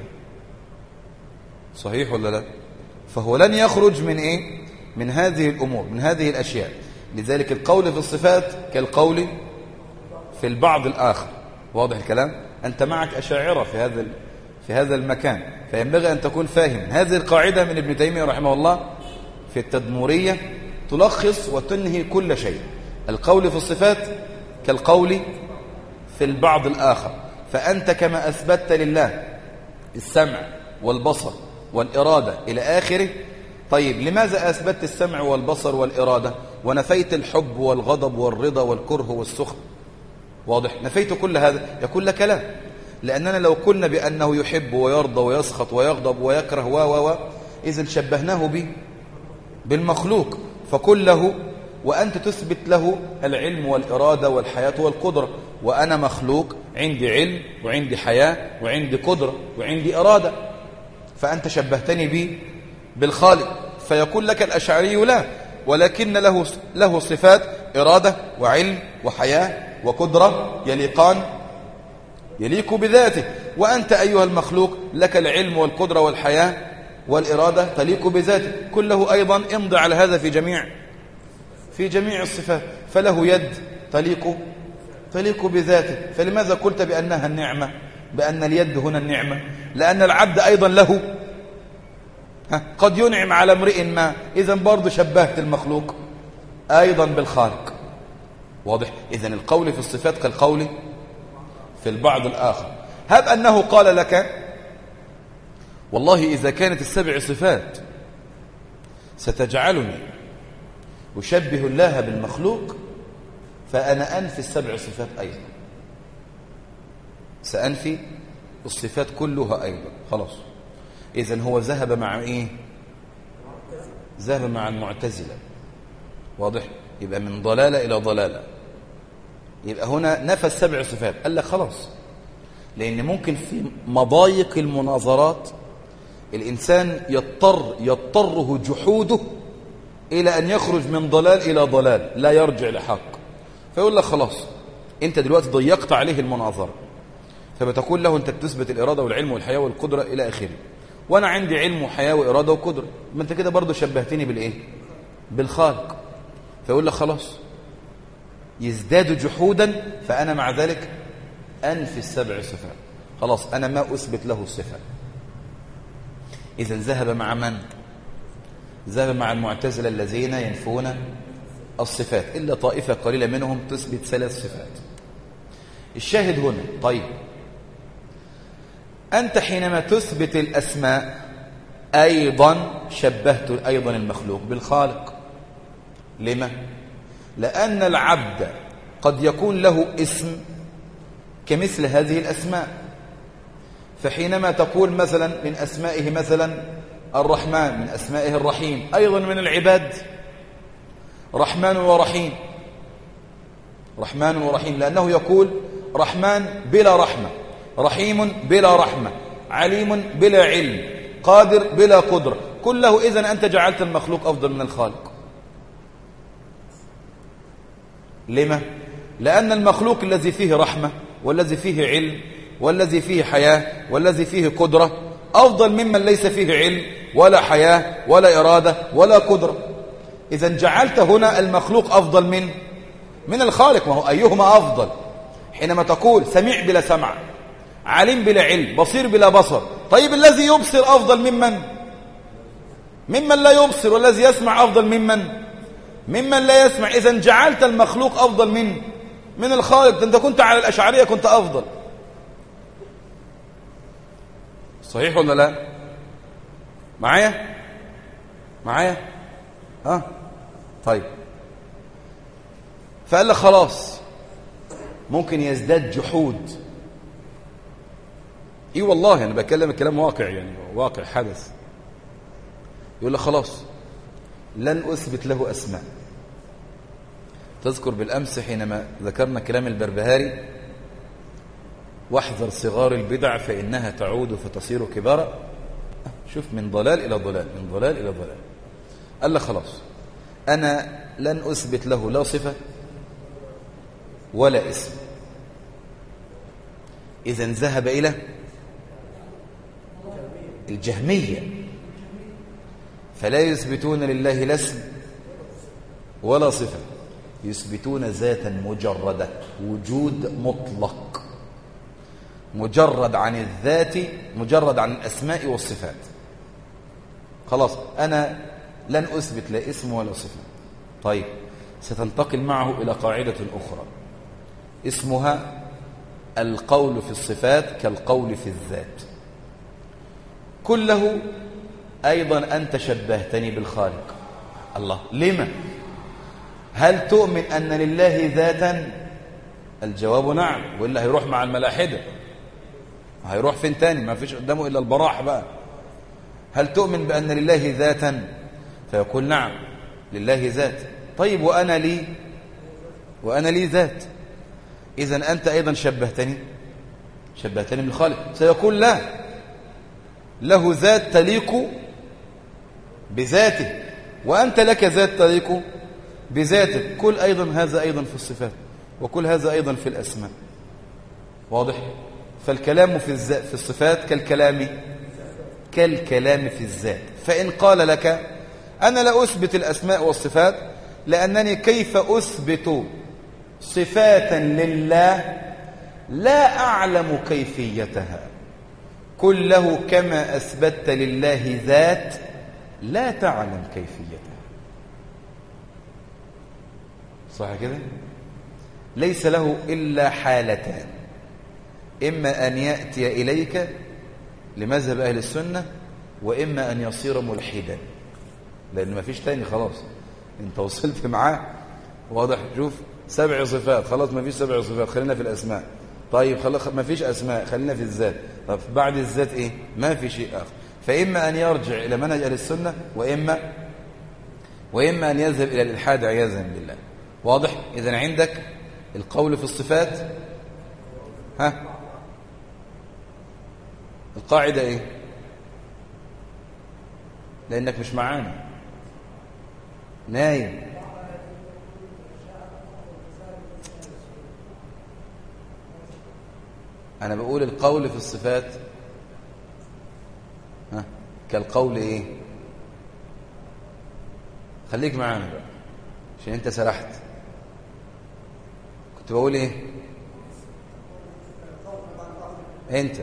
صحيح ولا لا؟ فهو لن يخرج من إيه؟ من هذه الأمور، من هذه الأشياء. لذلك القول في الصفات كالقول في البعض الآخر. واضح الكلام؟ أنت معك أشاعرة في هذا في هذا المكان، فينبغي أن تكون فاهم هذه القاعدة من ابن تيمية رحمه الله في التدمورية، تلخص وتنهي كل شيء. القول في الصفات كالقول في البعض الآخر. فأنت كما أثبتت لله السمع والبصر والإرادة إلى آخره، طيب لماذا أثبتت السمع والبصر والإرادة ونفيت الحب والغضب والرضا والكره والسخط؟ واضح؟ نفيت كل هذا. يقول لك لا، لأننا لو قلنا بأنه يحب ويرضى ويسخط ويغضب ويكره و و و إذن شبهناه به بالمخلوق. فقل له: وأنت تثبت له العلم والإرادة والحياة والقدرة، وأنا مخلوق عندي علم وعندي حياة وعندي قدرة وعندي إرادة، فأنت شبهتني به بالخالق. فيقول لك الأشعري: لا، ولكن له له صفات إرادة وعلم وحياة وقدرة يليقان يليق بذاته، وأنت أيها المخلوق لك العلم والقدرة والحياة والإرادة تليق بذاته. كله أيضا امضي على هذا في جميع في جميع الصفات. فله يد تليق تليق بذاته. فلماذا قلت بأنها النعمة، بأن اليد هنا النعمة؟ لأن العبد أيضا له قد ينعم على امرئ ما، إذن برضو شبهت المخلوق أيضا بالخالق. واضح؟ إذن القول في الصفات كالقول في البعض الآخر. هب أنه قال لك: والله إذا كانت السبع صفات ستجعلني أشبه الله بالمخلوق، فأنا أنفي السبع صفات أيضا، سأنفي الصفات كلها أيضا. خلاص، إذن هو ذهب مع إيه؟ ذهب مع المعتزلة. واضح؟ يبقى من ضلالة إلى ضلالة. يبقى هنا نفى السبع صفات. قال لك خلاص، لأن ممكن في مضايق المناظرات الإنسان يضطر يضطره جحوده إلى أن يخرج من ضلال إلى ضلال لا يرجع لحق. فيقول لك خلاص، أنت دلوقتي ضيقت عليه المناظرة فبتقول له أنت بتثبت الإرادة والعلم والحياة والقدرة إلى آخره، وأنا عندي علم وحياة وإرادة وقدرة، ما أنت كده برضو شبهتني بالإيه؟ بالخالق. فيقول لك خلاص يزداد جحودا، فأنا مع ذلك أنفي السبع صفات، خلاص أنا ما أثبت له الصفات. إذن ذهب مع من؟ ذهب مع المعتزلة الذين ينفون الصفات، إلا طائفة قليلة منهم تثبت ثلاث صفات. الشاهد هنا، طيب أنت حينما تثبت الأسماء أيضا شبهت أيضا المخلوق بالخالق. لما؟ لأن العبد قد يكون له اسم كمثل هذه الأسماء، فحينما تقول مثلا من أسمائه مثلا الرحمن، من أسمائه الرحيم، أيضا من العباد رحمن ورحيم، رحمن ورحيم، لأنه يقول رحمن بلا رحمة، رحيم بلا رحمة، عليم بلا علم، قادر بلا قدرة، كله. إذن أنت جعلت المخلوق أفضل من الخالق. لما؟ لأن المخلوق الذي فيه رحمة والذي فيه علم والذي فيه حياة والذي فيه قدرة أفضل ممن ليس فيه علم ولا حياة ولا إرادة ولا قدرة. إذن جعلت هنا المخلوق أفضل من من الخالق. ما هو أيهما أفضل؟ حينما تقول سميع بلا سمع، عليم بلا علم، بصير بلا بصر، طيب الذي يبصر أفضل ممن ممن لا يبصر، والذي يسمع أفضل ممن ممن لا يسمع. إذن جعلت المخلوق أفضل من من الخالق. أنت كنت على الأشعرية كنت أفضل، صحيح ولا لا؟ معايا معايا ها؟ طيب فقال لك خلاص ممكن يزداد جحود. ايه والله انا بكلم الكلام واقع، يعني واقع حدث. يقول لك خلاص لن اثبت له اسماء. تذكر بالامس حينما ذكرنا كلام البربهاري واحذر صغار البدع فانها تعود فتصير كبارا. شوف من ضلال الى ضلال، من ضلال الى ضلال. قال لك خلاص انا لن اثبت له لا صفه ولا اسم. اذن ذهب الى الجهمية، فلا يثبتون لله لا اسم ولا صفة، يثبتون ذاتا مجردة، وجود مطلق، مجرد عن الذات، مجرد عن الأسماء والصفات. خلاص أنا لن أثبت لا اسم ولا صفة. طيب ستنتقل معه إلى قاعدة أخرى اسمها القول في الصفات كالقول في الذات. كله أيضا أنت شبهتني بالخالق. الله، لما؟ هل تؤمن أن لله ذاتا؟ الجواب نعم، وإلا هيروح مع الملاحدة، هيروح فين تاني؟ ما فيش قدامه إلا البراح بقى. هل تؤمن بأن لله ذاتا؟ فيقول نعم لله ذات. طيب وأنا لي وأنا لي ذات، إذن أنت أيضا شبهتني شبهتني بالخالق. سيقول لا، له ذات تليق بذاته، وأنت لك ذات تليق بذاتك. كل أيضا هذا أيضا في الصفات، وكل هذا أيضا في الأسماء. واضح؟ فالكلام في الذات في الصفات كالكلام كالكلام في الذات. فإن قال لك أنا لا أثبت الأسماء والصفات لأنني كيف أثبت صفاتا لله لا أعلم كيفيتها، قل له كما أثبتت لله ذات لا تعلم كيفيتها. صح كده؟ ليس له إلا حالتان، إما أن يأتي إليك لمذهب أهل السنة، وإما أن يصير ملحدا، لأن ما فيش تاني. خلاص انت وصلت معاه. واضح؟ شوف سبع صفات، خلاص ما فيش سبع صفات، خلينا في الأسماء. طيب خلاص ما فيش أسماء، خلينا في الذات. طب بعد الذات إيه؟ ما في شيء آخر. فإما أن يرجع إلى منهج أهل السنة، وإما وإما أن يذهب إلى الإلحاد عياذا بالله. واضح؟ إذن عندك القول في الصفات، ها القاعدة إيه؟ لأنك مش معانا، نايم. أنا بقول القول في الصفات ها كالقول إيه؟ خليك معانا بقى عشان أنت سرحت. كنت بقول إيه؟ أنت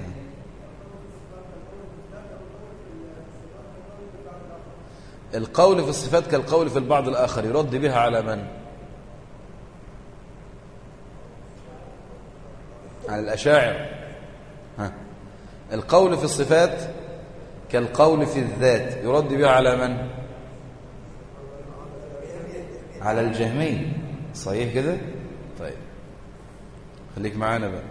القول في الصفات كالقول في البعض الآخر، يرد بها على من؟ على الأشاعرة. ها القول في الصفات كالقول في الذات، يرد بها على من؟ على الجهمية. صحيح كده؟ طيب خليك معانا بقى.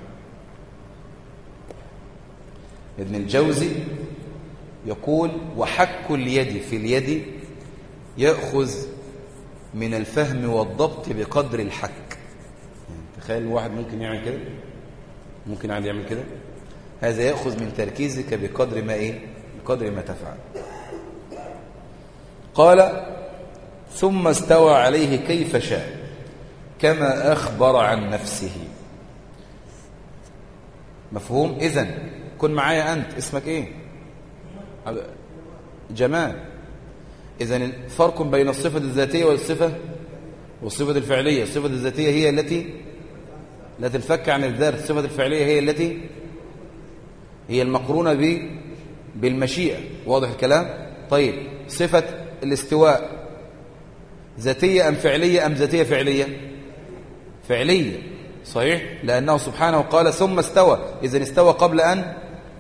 ابن الجوزي يقول: وحك اليد في اليد يأخذ من الفهم والضبط بقدر الحك. يعني تخيل واحد ممكن يعمل كده، ممكن عادي يعمل كده. هذا يأخذ من تركيزك بقدر ما إيه؟ بقدر ما تفعل. قال: ثم استوى عليه كيف شاء كما أخبر عن نفسه. مفهوم؟ إذن كن معايا. أنت اسمك إيه؟ جمال. إذن فرق بين الصفة الذاتية والصفة والصفة الفعلية. الصفة الذاتية هي التي لا تنفك عن الذات، الصفة الفعلية هي التي هي المقرونة ب بالمشيئة. واضح الكلام؟ طيب صفة الاستواء ذاتية أم فعلية أم ذاتية فعلية؟ فعلية. صحيح، لأنه سبحانه قال: ثم استوى. إذن استوى قبل أن،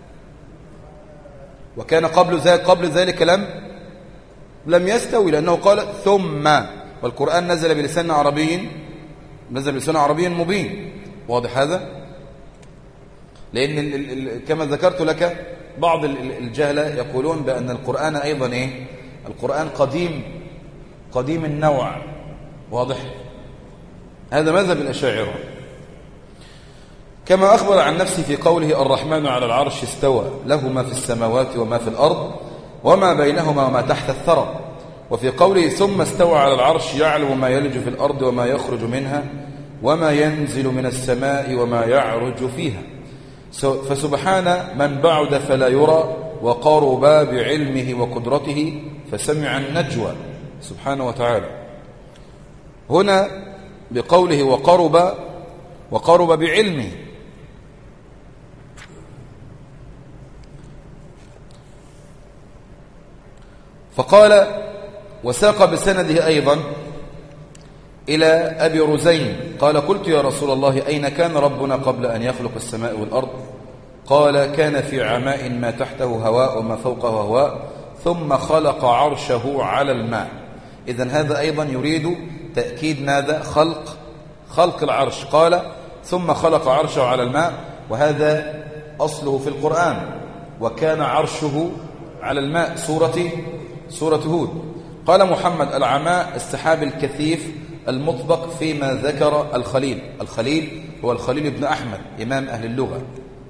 وكان قبل ذلك قبل ذلك لم لم يستوي، لأنه قال ثم. والقرآن نزل بلسان عربي نزل بلسان عربي مبين. واضح هذا؟ لأن ال ال كما ذكرت لك بعض الجهلة يقولون بأن القرآن أيضا إيه؟ القرآن قديم قديم النوع. واضح؟ هذا مذهب الأشاعرة. كما أخبر عن نفسه في قوله: الرحمن على العرش استوى، له ما في السماوات وما في الأرض وما بينهما وما تحت الثرى. وفي قوله: ثم استوى على العرش يعلم ما يلج في الأرض وما يخرج منها وما ينزل من السماء وما يعرج فيها. فسبحان من بعد فلا يرى وقرب بعلمه وقدرته فسمع النجوى سبحانه وتعالى. هنا بقوله وقرب وقرب بعلمه، فقال وساق بسنده أيضا إلى أبي رزين قال: قلت يا رسول الله أين كان ربنا قبل أن يخلق السماء والأرض؟ قال: كان في عماء ما تحته هواء وما فوقه هواء ثم خلق عرشه على الماء. إذن هذا أيضا يريد تأكيد ماذا؟ خلق خلق العرش. قال: ثم خلق عرشه على الماء، وهذا أصله في القرآن: وكان عرشه على الماء، سورة سورة هود. قال محمد: العماء السحاب الكثيف المطبق فيما ذكر الخليل. الخليل هو الخليل بن أحمد إمام أهل اللغة.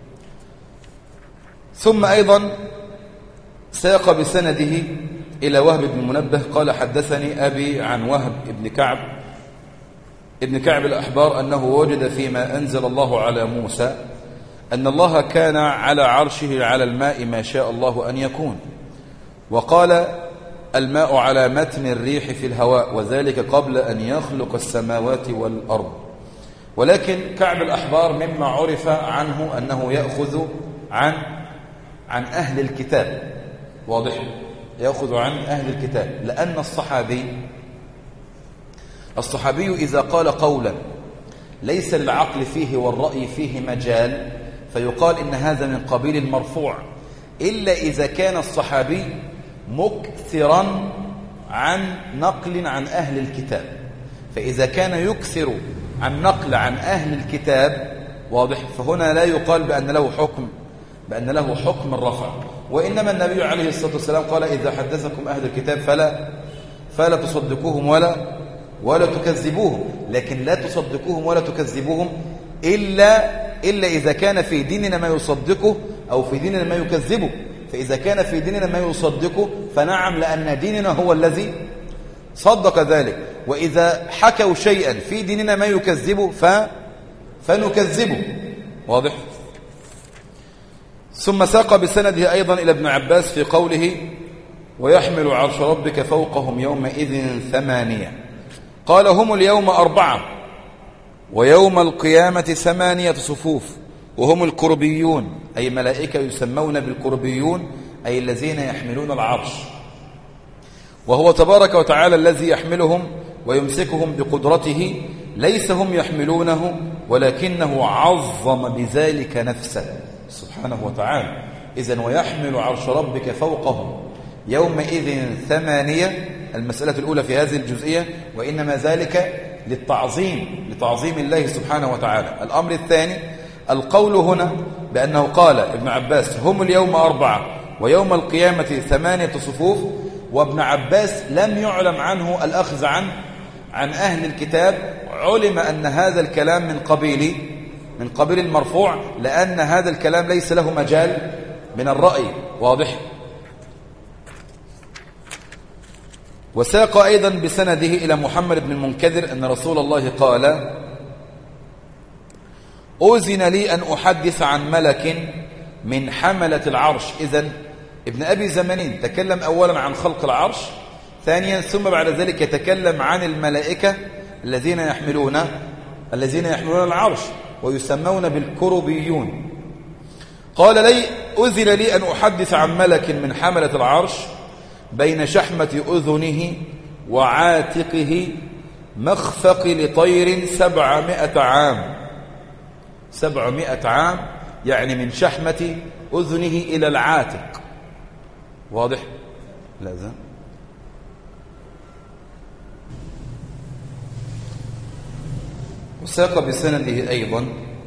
ثم أيضا ساق بسنده إلى وهب بن منبه قال: حدثني أبي عن وهب بن كعب ابن كعب الأحبار أنه وجد فيما أنزل الله على موسى أن الله كان على عرشه على الماء ما شاء الله أن يكون. وقال: الماء على متن الريح في الهواء، وذلك قبل أن يخلق السماوات والأرض. ولكن كعب الأحبار مما عرف عنه أنه يأخذ عن عن أهل الكتاب. واضح؟ يأخذ عن أهل الكتاب، لأن الصحابي الصحابي إذا قال قولا ليس للعقل فيه والرأي فيه مجال فيقال إن هذا من قبيل المرفوع، إلا إذا كان الصحابي مكثرا عن نقل عن أهل الكتاب. فإذا كان يكثر عن نقل عن أهل الكتاب، واضح، فهنا لا يقال بأن له حكم بأن له حكم الرفع. وإنما النبي عليه الصلاة والسلام قال: إذا حدثكم أهل الكتاب فلا فلا تصدقوهم ولا ولا تكذبوهم. لكن لا تصدقوهم ولا تكذبوهم إلا إلا إذا كان في ديننا ما يصدقه أو في ديننا ما يكذبه. فإذا كان في ديننا ما يصدقه فنعم، لأن ديننا هو الذي صدق ذلك. وإذا حكوا شيئا في ديننا ما يكذبه ف... فنكذبه. واضح؟ ثم ساق بسنده أيضا إلى ابن عباس في قوله ويحمل عرش ربك فوقهم يومئذ ثمانية، قال هم اليوم أربعة ويوم القيامة ثمانية صفوف، وهم الكربيون، أي ملائكة يسمون بالكربيون، أي الذين يحملون العرش، وهو تبارك وتعالى الذي يحملهم ويمسكهم بقدرته، ليس هم يحملونه ولكنه عظم بذلك نفسه سبحانه وتعالى. إذن ويحمل عرش ربك فوقهم يومئذ ثمانية، المسألة الأولى في هذه الجزئية، وإنما ذلك للتعظيم لتعظيم الله سبحانه وتعالى. الأمر الثاني القول هنا بأنه قال ابن عباس هم اليوم أربعة ويوم القيامة ثمانية صفوف، وابن عباس لم يعلم عنه الأخذ عن عن أهل الكتاب، علم أن هذا الكلام من قبيل من قبيل المرفوع، لأن هذا الكلام ليس له مجال من الرأي. واضح؟ وساق أيضا بسنده إلى محمد بن المنكدر أن رسول الله قال أذن لي أن أحدث عن ملك من حملة العرش. إذن ابن أبي زمانين تكلم أولا عن خلق العرش، ثانيا ثم بعد ذلك يتكلم عن الملائكة الذين يحملون الذين يحملون العرش ويسمون بالكربيون. قال لي أذن لي أن أحدث عن ملك من حملة العرش بين شحمة أذنه وعاتقه مخفق لطير سبعمائة عام. سبعمائة عام يعني من شحمة أذنه إلى العاتق. واضح؟ لا زال. وساق بسنده أيضا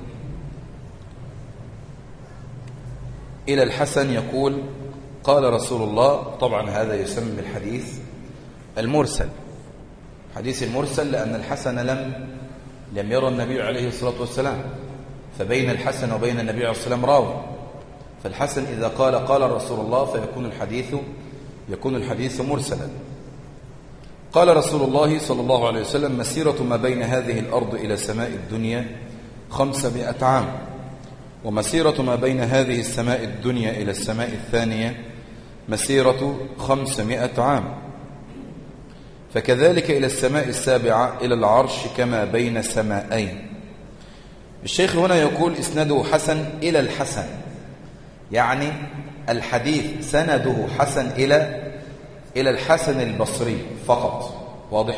إلى الحسن يقول قال رسول الله، طبعا هذا يسمى الحديث المرسل، حديث المرسل، لأن الحسن لم لم يرى النبي عليه الصلاة والسلام، فبين الحسن وبين النبي عليه الصلاة والسلام راوي، فالحسن إذا قال قال رسول الله فيكون الحديث يكون الحديث مرسلا. قال رسول الله صلى الله عليه وسلم مسيرة ما بين هذه الأرض إلى سماء الدنيا خمسمائة عام، ومسيرة ما بين هذه السماء الدنيا إلى السماء الثانية مسيرة خمسمائة عام، فكذلك إلى السماء السابعة إلى العرش كما بين سمائين. الشيخ هنا يقول إسناده حسن إلى الحسن، يعني الحديث سنده حسن إلى إلى الحسن البصري فقط. واضح؟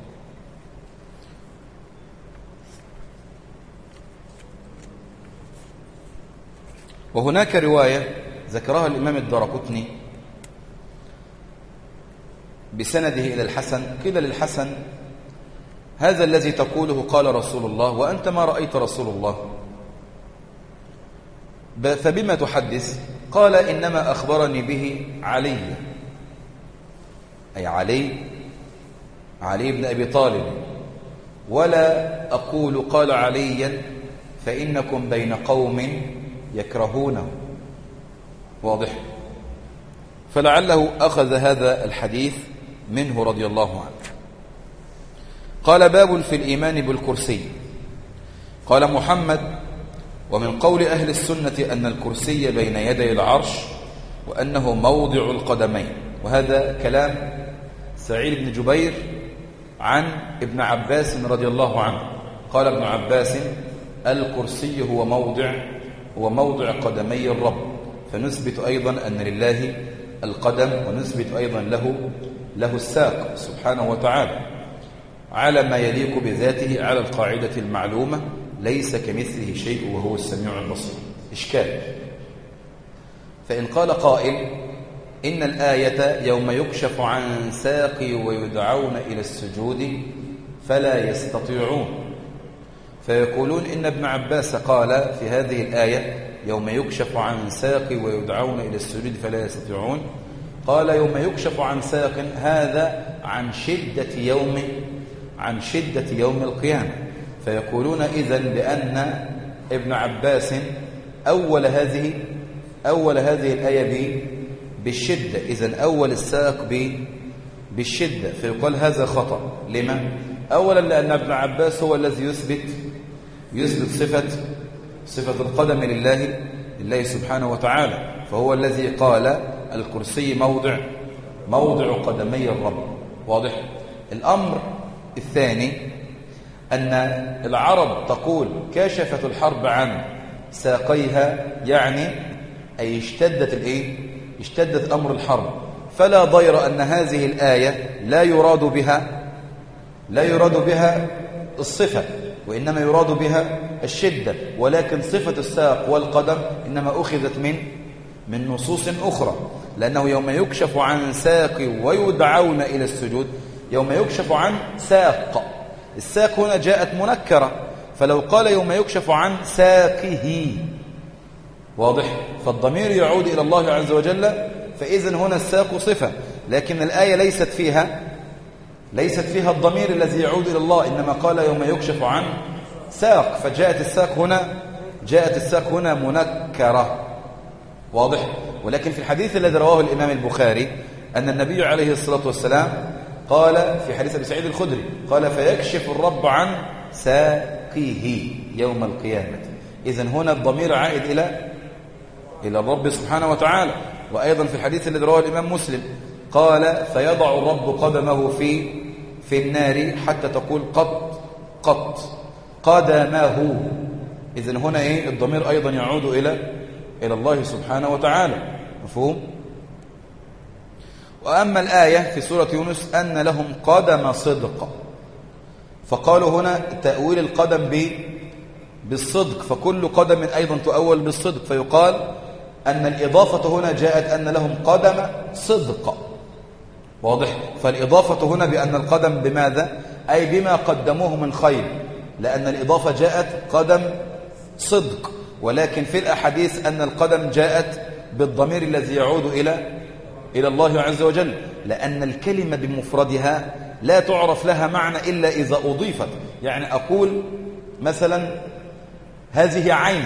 وهناك رواية ذكرها الإمام الدارقطني بسنده إلى الحسن، قيل للحسن هذا الذي تقوله قال رسول الله وأنت ما رأيت رسول الله، فبما تحدث؟ قال إنما أخبرني به علي، أي علي علي بن أبي طالب، ولا أقول قال عليا فإنكم بين قوم يكرهونه. واضح؟ فلعله أخذ هذا الحديث منه رضي الله عنه. قال باب في الإيمان بالكرسي. قال محمد ومن قول أهل السنة أن الكرسي بين يدي العرش وأنه موضع القدمين، وهذا كلام سعيد بن جبير عن ابن عباس رضي الله عنه. قال ابن عباس الكرسي هو موضع هو موضع قدمي الرب، فنثبت أيضا أن لله القدم، ونثبت أيضا له له الساق سبحانه وتعالى على ما يليق بذاته، على القاعدة المعلومة ليس كمثله شيء وهو السميع البصير. إشكال، فإن قال قائل إن الآية يوم يكشف عن ساق ويدعون إلى السجود فلا يستطيعون، فيقولون إن ابن عباس قال في هذه الآية يوم يكشف عن ساق ويدعون إلى السجود فلا يستطيعون، قال يوم يكشف عن ساق هذا عن شدة يوم عن شدة يوم القيامة، فيقولون إذن بأن ابن عباس أول هذه أول هذه الآية بالشدة، إذن أول الساق بالشدة، فيقال هذا خطأ. لما؟ أولا لأن ابن عباس هو الذي يثبت يثبت صفة صفة القدم لله لله سبحانه وتعالى، فهو الذي قال الكرسي موضع موضع قدمي الرب. واضح؟ الأمر الثاني أن العرب تقول كشفت الحرب عن ساقيها، يعني أي اشتدت الإيه؟ اشتدت أمر الحرب، فلا ضير أن هذه الآية لا يراد بها لا يراد بها الصفة، وإنما يراد بها الشدة، ولكن صفة الساق والقدم إنما أخذت من من نصوص أخرى، لأنه يوم يكشف عن ساق ويدعون إلى السجود، يوم يكشف عن ساق، الساق هنا جاءت منكرة، فلو قال يوم يكشف عن ساقه، واضح؟ فالضمير يعود إلى الله عز وجل، فإذن هنا الساق صفة، لكن الآية ليست فيها ليست فيها الضمير الذي يعود إلى الله، إنما قال يوم يكشف عن ساق، فجاءت الساق هنا جاءت الساق هنا منكرة. واضح؟ ولكن في الحديث الذي رواه الإمام البخاري أن النبي عليه الصلاة والسلام قال في حديث أبي سعيد الخدري قال فيكشف الرب عن ساقه يوم القيامة. إذن هنا الضمير عائد إلى إلى الرب سبحانه وتعالى. وأيضا في الحديث الذي رواه الإمام مسلم قال فيضع الرب قدمه في في النار حتى تقول قط قط قدمه. إذن هنا إيه؟ الضمير أيضا يعود إلى إلى الله سبحانه وتعالى. مفهوم؟ وأما الآية في سورة يونس أن لهم قدم صدق، فقالوا هنا تأويل القدم بالصدق، فكل قدم أيضا تؤول بالصدق، فيقال أن الإضافة هنا جاءت أن لهم قدم صدق. واضح؟ فالإضافة هنا بأن القدم بماذا؟ أي بما قدموه من خير، لأن الإضافة جاءت قدم صدق، ولكن في الأحاديث أن القدم جاءت بالضمير الذي يعود إلى إلى الله عز وجل، لأن الكلمة بمفردها لا تعرف لها معنى إلا إذا أضيفت. يعني أقول مثلا هذه عين،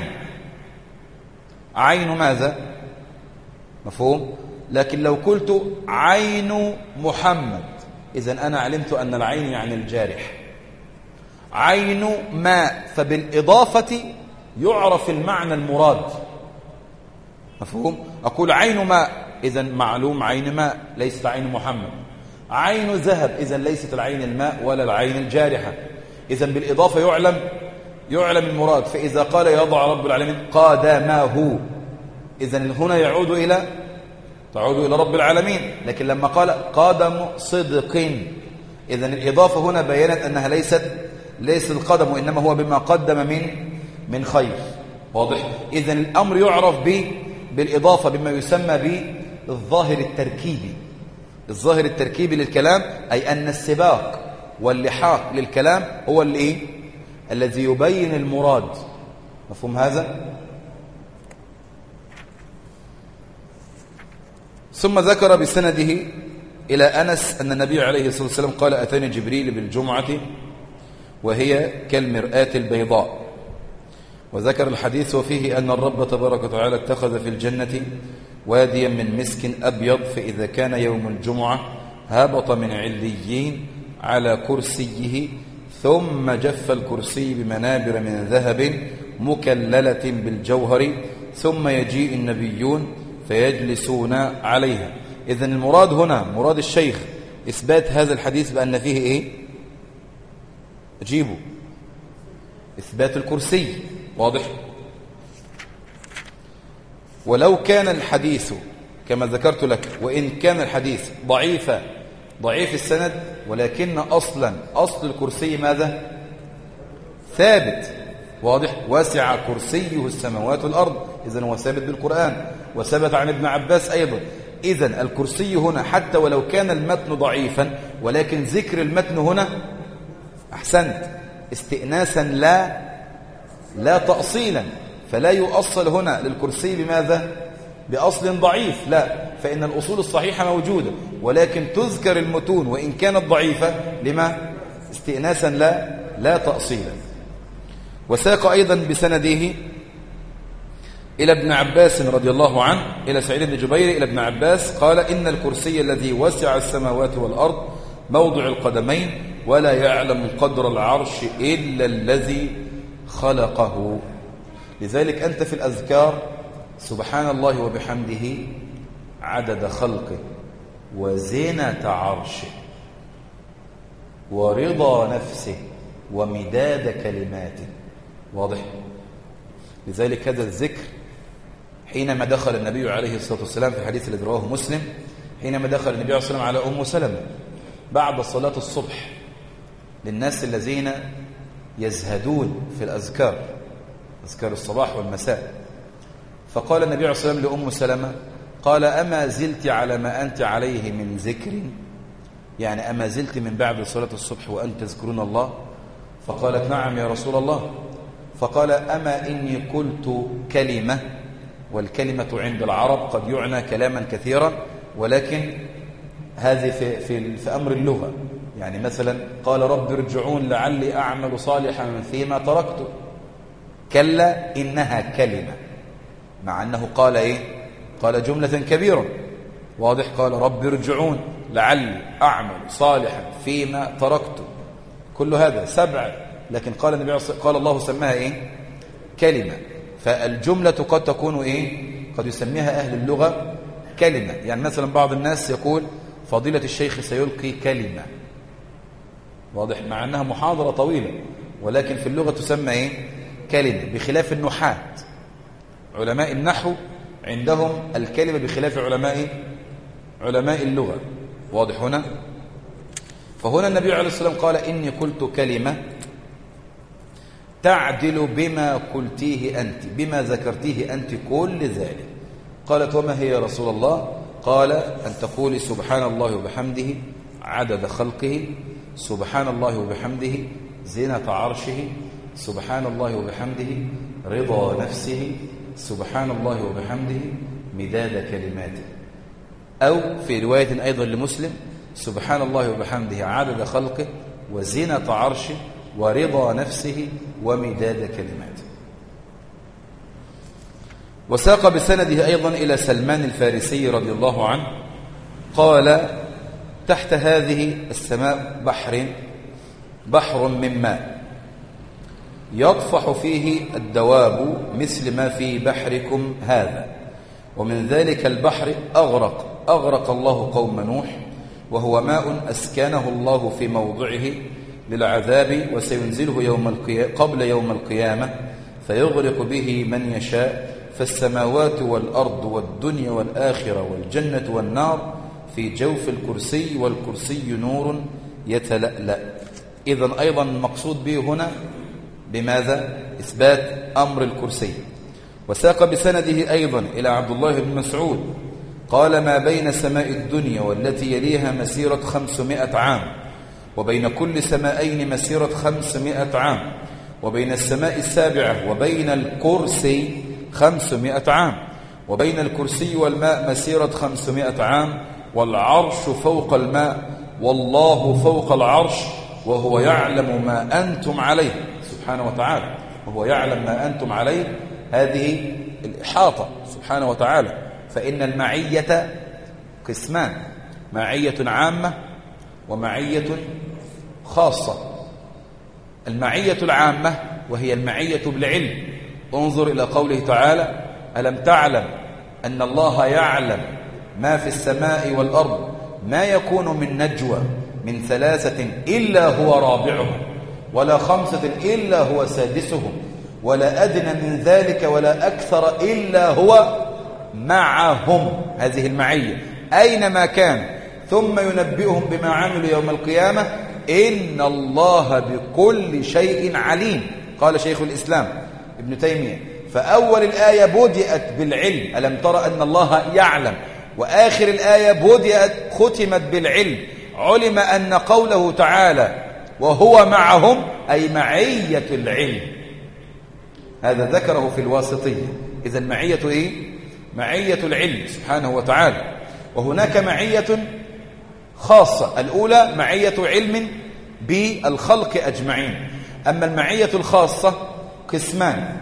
عين ماذا؟ مفهوم؟ لكن لو قلت عين محمد، إذن أنا علمت أن العين يعني الجارح. عين ماء، فبالإضافة يعرف المعنى المراد. مفهوم؟ أقول عين ماء، إذن معلوم عين ماء ليست عين محمد. عين ذهب، إذن ليست العين الماء ولا العين الجارحة. إذن بالإضافة يعلم يعلم المراد. فإذا قال يضع رب العالمين قدمه، إذن هنا يعود إلى تعود إلى رب العالمين. لكن لما قال قدم صدق، إذن الإضافة هنا بيّنت أنها ليست ليس القدم، وإنما هو بما قدم من من خير. واضح؟ إذن الأمر يعرف به بالإضافة بما يسمى بالظاهر التركيبي. الظاهر التركيبي للكلام أي أن السباق واللحاق للكلام هو اللي الذي يبين المراد. مفهوم هذا؟ ثم ذكر بسنده إلى أنس أن النبي عليه الصلاة والسلام قال أتاني جبريل بالجمعة وهي كالمرآة البيضاء. وذكر الحديث وفيه أن الرب تبارك وتعالى اتخذ في الجنة واديا من مسك أبيض، فإذا كان يوم الجمعة هبط من عليين على كرسيه، ثم جف الكرسي بمنابر من ذهب مكللة بالجوهر، ثم يجيء النبيون فيجلسون عليها. إذن المراد هنا مراد الشيخ إثبات هذا الحديث بأن فيه إيه؟ أجيبوا إثبات الكرسي. واضح؟ ولو كان الحديث كما ذكرت لك، وإن كان الحديث ضعيفا ضعيف السند، ولكن أصلا أصل الكرسي ماذا؟ ثابت. واضح؟ وسع كرسيه السماوات والأرض، إذن هو ثابت بالقرآن، وثبت عن ابن عباس أيضا. إذن الكرسي هنا حتى ولو كان المتن ضعيفا، ولكن ذكر المتن هنا أحسنت استئناسا لا لا تأصيلا، فلا يؤصل هنا للكرسي بماذا؟ بأصل ضعيف، لا، فإن الأصول الصحيحة موجودة، ولكن تذكر المتون وإن كانت ضعيفة لما؟ استئناسا لا لا تأصيلا. وساق أيضا بسنده إلى ابن عباس رضي الله عنه إلى سعيد بن جبير إلى ابن عباس قال إن الكرسي الذي وسع السماوات والأرض موضع القدمين، ولا يعلم قدر العرش إلا الذي خلقه. لذلك أنت في الأذكار سبحان الله وبحمده عدد خلقه وزينة عرشه ورضا نفسه ومداد كلماته. واضح؟ لذلك هذا الذكر حينما دخل النبي عليه الصلاة والسلام في حديث الذي رواه مسلم، حينما دخل النبي عليه الصلاة والسلام على أم سلمة بعد صلاة الصبح للناس الذين يزهدون في الأذكار، أذكار الصباح والمساء، فقال النبي عليه الصلاة والسلام لأم سلمة قال أما زلت على ما أنت عليه من ذكر؟ يعني أما زلت من بعد صلاة الصبح وأنت تذكرون الله؟ فقالت نعم يا رسول الله. فقال أما إني قلت كلمة، والكلمة عند العرب قد يعنى كلاما كثيرا، ولكن هذه في, في, في أمر اللغة. يعني مثلا قال رب ارجعون لعلي أعمل صالحا فيما تركت، كلا إنها كلمة، مع أنه قال إيه؟ قال جملة كبيرة. واضح؟ قال رب ارجعون لعلي أعمل صالحا فيما تركت، كل هذا سبع، لكن قال النبي قال الله سماها إيه؟ كلمة. فالجملة قد تكون إيه؟ قد يسميها أهل اللغة كلمة. يعني مثلا بعض الناس يقول فضيلة الشيخ سيلقي كلمة، واضح؟ مع أنها محاضرة طويلة، ولكن في اللغة تسمى إيه؟ كلمة، بخلاف النحاة. علماء النحو عندهم الكلمة بخلاف علماء علماء اللغة. واضح هنا؟ فهنا النبي عليه الصلاة والسلام قال إني قلت كلمة تعدل بما قلتيه أنت، بما ذكرتيه أنت كل ذلك. قالت وما هي يا رسول الله؟ قال أن تقولي سبحان الله وبحمده عدد خلقه، سبحان الله وبحمده زينة عرشه، سبحان الله وبحمده رضا نفسه، سبحان الله وبحمده مداد كلماته. أو في رواية أيضا لمسلم سبحان الله وبحمده عدد خلقه وزينة عرشه ورضا نفسه ومداد كلماته. وساق بسنده أيضا إلى سلمان الفارسي رضي الله عنه قال تحت هذه السماء بحر بحر من ماء يطفح فيه الدواب مثل ما في بحركم هذا، ومن ذلك البحر أغرق أغرق الله قوم نوح، وهو ماء أسكنه الله في موضعه للعذاب، وسينزله يوم القيامة قبل يوم القيامة فيغرق به من يشاء، فالسماوات والأرض والدنيا والآخرة والجنة والنار في جوف الكرسي، والكرسي نور يتلألأ. إذن أيضا المقصود به هنا بماذا؟ إثبات أمر الكرسي. وساق بسنده أيضا إلى عبد الله بن مسعود قال ما بين سماء الدنيا والتي يليها مسيرة خمسمائة عام، وبين كل سمائين مسيرة خمسمائة عام، وبين السماء السابعة وبين الكرسي خمسمائة عام، وبين الكرسي والماء مسيرة خمسمائة عام، والعرش فوق الماء والله فوق العرش وهو يعلم ما أنتم عليه سبحانه وتعالى، وهو يعلم ما أنتم عليه. هذه الإحاطة سبحانه وتعالى. فإن المعية قسمان، معية عامة ومعية خاصة. المعية العامة وهي المعية بالعلم. انظر إلى قوله تعالى ألم تعلم أن الله يعلم ما في السماء والأرض ما يكون من نجوى من ثلاثة إلا هو رابعهم ولا خمسة إلا هو سادسهم ولا أدنى من ذلك ولا أكثر إلا هو معهم. هذه المعية أينما كان، ثم ينبئهم بما عملوا يوم القيامة إن الله بكل شيء عليم. قال شيخ الإسلام ابن تيمية فأول الآية بدأت بالعلم ألم ترى أن الله يعلم، وآخر الآية بدأت ختمت بالعلم. علم أن قوله تعالى وهو معهم أي معية العلم، هذا ذكره في الواسطية. إذا معية إيه؟ معية العلم سبحانه وتعالى. وهناك معية خاصة، الأولى معية علم بالخلق أجمعين. أما المعية الخاصة قسمان،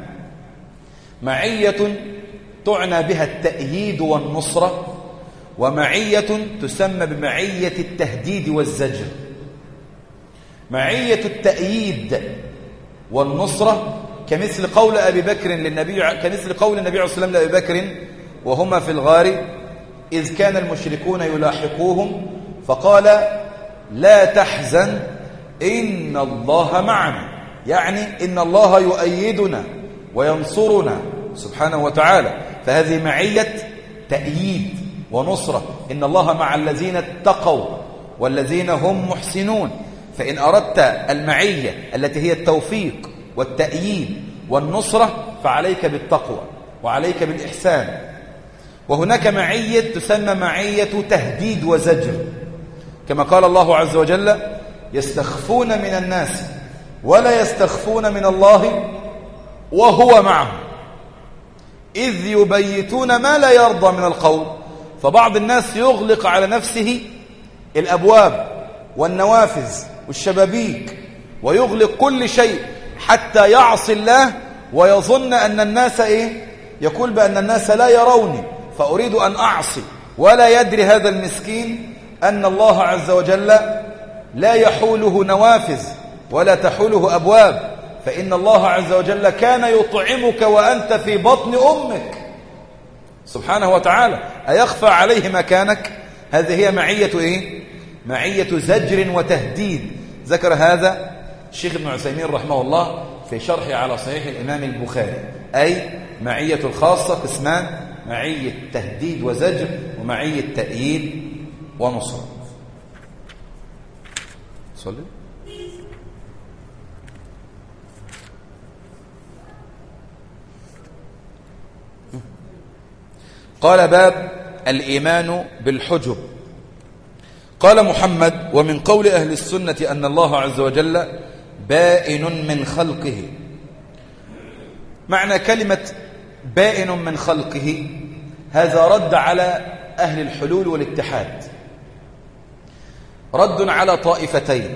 معية تعنى بها التأييد والنصرة، ومعية تسمى بمعية التهديد والزجر. معية التأييد والنصرة كمثل قول أبي بكر للنبي كمثل قول النبي عليه الصلاة والسلام لأبي بكر وهما في الغار إذ كان المشركون يلاحقوهم فقال لا تحزن إن الله معنا، يعني إن الله يؤيدنا وينصرنا سبحانه وتعالى. فهذه معية تأييد ونصرة، إن الله مع الذين اتقوا والذين هم محسنون. فإن أردت المعية التي هي التوفيق والتأييد والنصرة فعليك بالتقوى وعليك بالإحسان. وهناك معية تسمى معية تهديد وزجر، كما قال الله عز وجل يستخفون من الناس ولا يستخفون من الله وهو معهم إذ يبيتون ما لا يرضى من القول. فبعض الناس يغلق على نفسه الأبواب والنوافذ والشبابيك ويغلق كل شيء حتى يعصي الله ويظن أن الناس إيه؟ يقول بأن الناس لا يروني فأريد أن أعصي، ولا يدري هذا المسكين أن الله عز وجل لا يحوله نوافذ ولا تحوله أبواب، فإن الله عز وجل كان يطعمك وأنت في بطن أمك سبحانه وتعالى، أيخفى عليه مكانك؟ هذه هي معية إيه؟ معية زجر وتهديد. ذكر هذا الشيخ ابن عثيمين رحمه الله في شرحه على صحيح الإمام البخاري، أي معية الخاصة قسمان: معية تهديد وزجر ومعية تأييد ونصرة. صلي. قال: باب الإيمان بالحجب. قال محمد: ومن قول أهل السنة أن الله عز وجل بائن من خلقه. معنى كلمة بائن من خلقه هذا رد على أهل الحلول والاتحاد، رد على طائفتين: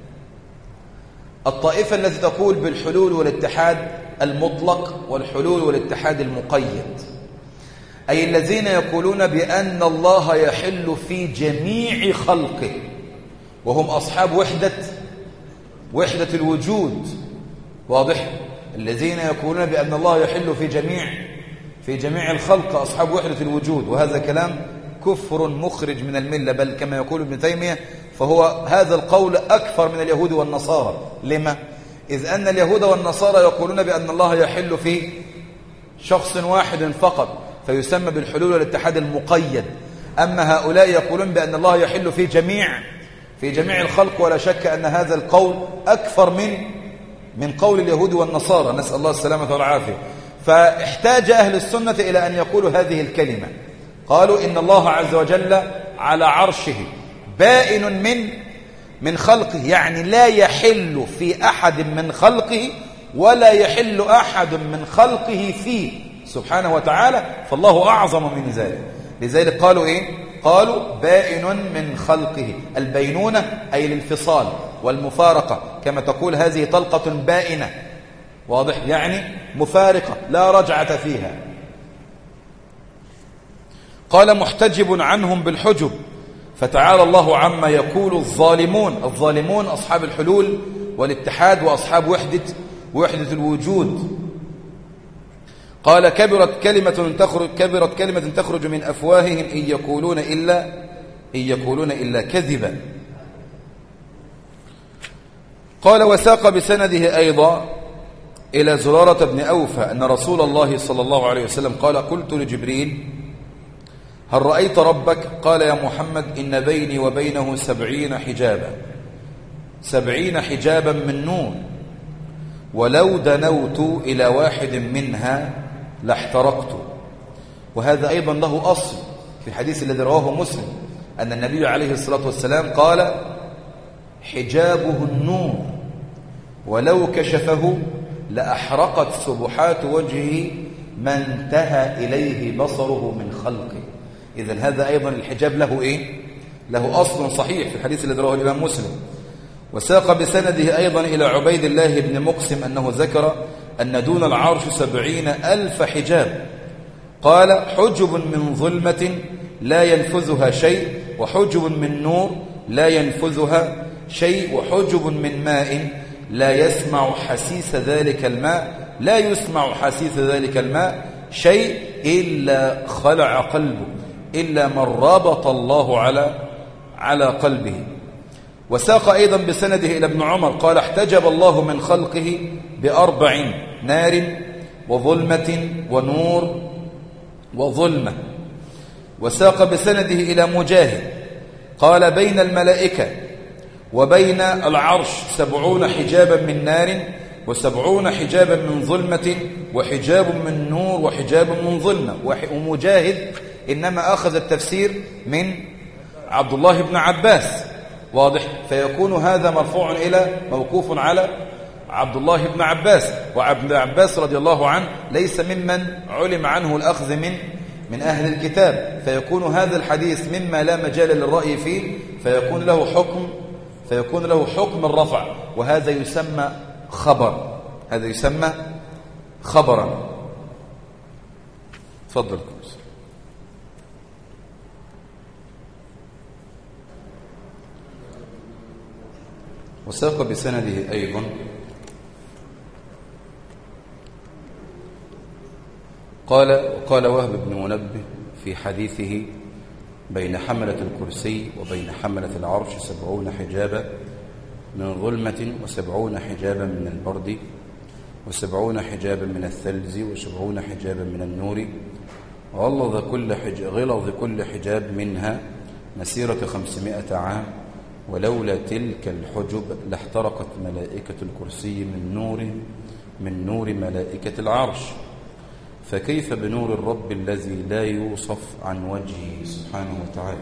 الطائفة التي تقول بالحلول والاتحاد المطلق والحلول والاتحاد المقيد، أي الذين يقولون بأن الله يحل في جميع خلقه، وهم أصحاب وحدة وحدة الوجود. واضح؟ الذين يقولون بأن الله يحل في جميع في جميع الخلق أصحاب وحدة الوجود، وهذا كلام كفر مخرج من الملة، بل كما يقول ابن تيمية فهو هذا القول أكثر من اليهود والنصارى. لما؟ إذ أن اليهود والنصارى يقولون بأن الله يحل في شخص واحد فقط فيسمى بالحلول والاتحاد المقيد، أما هؤلاء يقولون بأن الله يحل في جميع في جميع الخلق، ولا شك أن هذا القول أكثر من من قول اليهود والنصارى، نسأل الله السلامة والعافية. فاحتاج أهل السنة إلى أن يقولوا هذه الكلمة، قالوا إن الله عز وجل على عرشه بائن من من خلقه، يعني لا يحل في أحد من خلقه ولا يحل أحد من خلقه فيه سبحانه وتعالى، فالله أعظم من ذلك. لذلك قالوا إيه؟ قالوا بائن من خلقه. البينونة أي الانفصال والمفارقة، كما تقول هذه طلقة بائنة، واضح؟ يعني مفارقة لا رجعة فيها. قال: محتجب عنهم بالحجب، فتعالى الله عما يقول الظالمون. الظالمون أصحاب الحلول والاتحاد وأصحاب وحدة وحدة الوجود. قال: كبرت كلمة تخرج كبرت كلمة تخرج من أفواههم إن يقولون إلا إن يقولون إلا كذبا. قال: وساق بسنده أيضا إلى زرارة بن أوفى أن رسول الله صلى الله عليه وسلم قال: قلت لجبريل: هل رأيت ربك؟ قال: يا محمد إن بيني وبينه سبعين حجابا سبعين حجابا من نور، ولو دنوت إلى واحد منها لاحترقت. وهذا أيضا له أصل في الحديث الذي رواه مسلم أن النبي عليه الصلاة والسلام قال: حجابه النور ولو كشفه لأحرقت سبحات وجهه ما انتهى إليه بصره من خلقه. إذن هذا أيضا الحجاب له إيه؟ له أصل صحيح في الحديث الذي رواه الإمام مسلم. وساق بسنده أيضا إلى عبيد الله بن مقسم أنه ذكر أن دون العرش سبعين ألف حجاب. قال: حجب من ظلمة لا ينفذها شيء، وحجب من نور لا ينفذها شيء، وحجب من ماء لا يسمع حسيس ذلك الماء، لا يسمع حسيس ذلك الماء شيء إلا خلع قلبه، إلا من رابط الله على على قلبه. وساق أيضا بسنده إلى ابن عمر قال احتجب الله من خلقه بأربع: نار وظلمة ونور وظلمة. وساق بسنده إلى مجاهد قال بين الملائكة وبين العرش سبعون حجابا من نار وسبعون حجابا من ظلمة وحجاب من نور وحجاب من ظلمة. ومجاهد إنما أخذ التفسير من عبد الله بن عباس، واضح؟ فيكون هذا مرفوع إلى موقوف على عبد الله بن عباس، وعبد عباس رضي الله عنه ليس ممن علم عنه الأخذ من من أهل الكتاب، فيكون هذا الحديث مما لا مجال للرأي فيه، فيكون له حكم فيكون له حكم الرفع، وهذا يسمى خبر، هذا يسمى خبرا. تفضل. وساق بسنده أيضا قال قال وهب بن منبه في حديثه بين حملة الكرسي وبين حملة العرش سبعون حجابا من ظلمة وسبعون حجابا من البرد وسبعون حجابا من الثلج وسبعون حجابا من النور وغلظ كل حجاب, غلظ كل حجاب منها مسيرة خمسمائة عام ولولا تلك الحجب لاحترقت ملائكة الكرسي من نور من نور ملائكة العرش، فكيف بنور الرب الذي لا يوصف عن وجهه سبحانه وتعالى.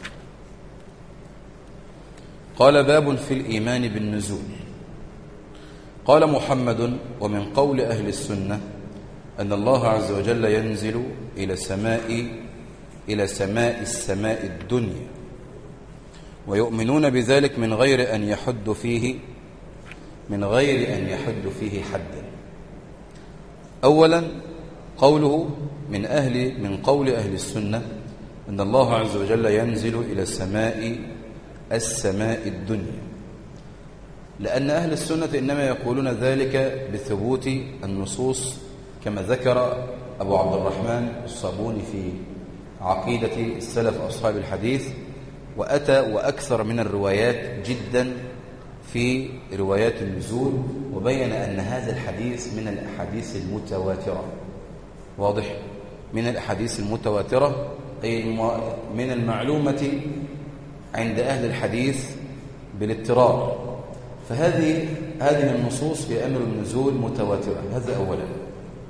قال باب في الإيمان بالنزول. قال محمد ومن قول أهل السنة أن الله عز وجل ينزل إلى سماء إلى سماء السماء الدنيا، ويؤمنون بذلك من غير أن يحد فيه من غير أن يحد فيه حدا. أولا قوله من أهل من قول أهل السنة أن الله عز وجل ينزل إلى سماء السماء الدنيا، لأن أهل السنة إنما يقولون ذلك بثبوت النصوص كما ذكر أبو عبد الرحمن الصابوني في عقيدة السلف أصحاب الحديث، وأتى وأكثر من الروايات جدا في روايات النزول، وبين أن هذا الحديث من الأحاديث المتواترة، واضح؟ من الأحاديث المتواترة، أي من المعلومة عند أهل الحديث بالاضطرار، فهذه هذه النصوص في أمر النزول متواترة. هذا أولا.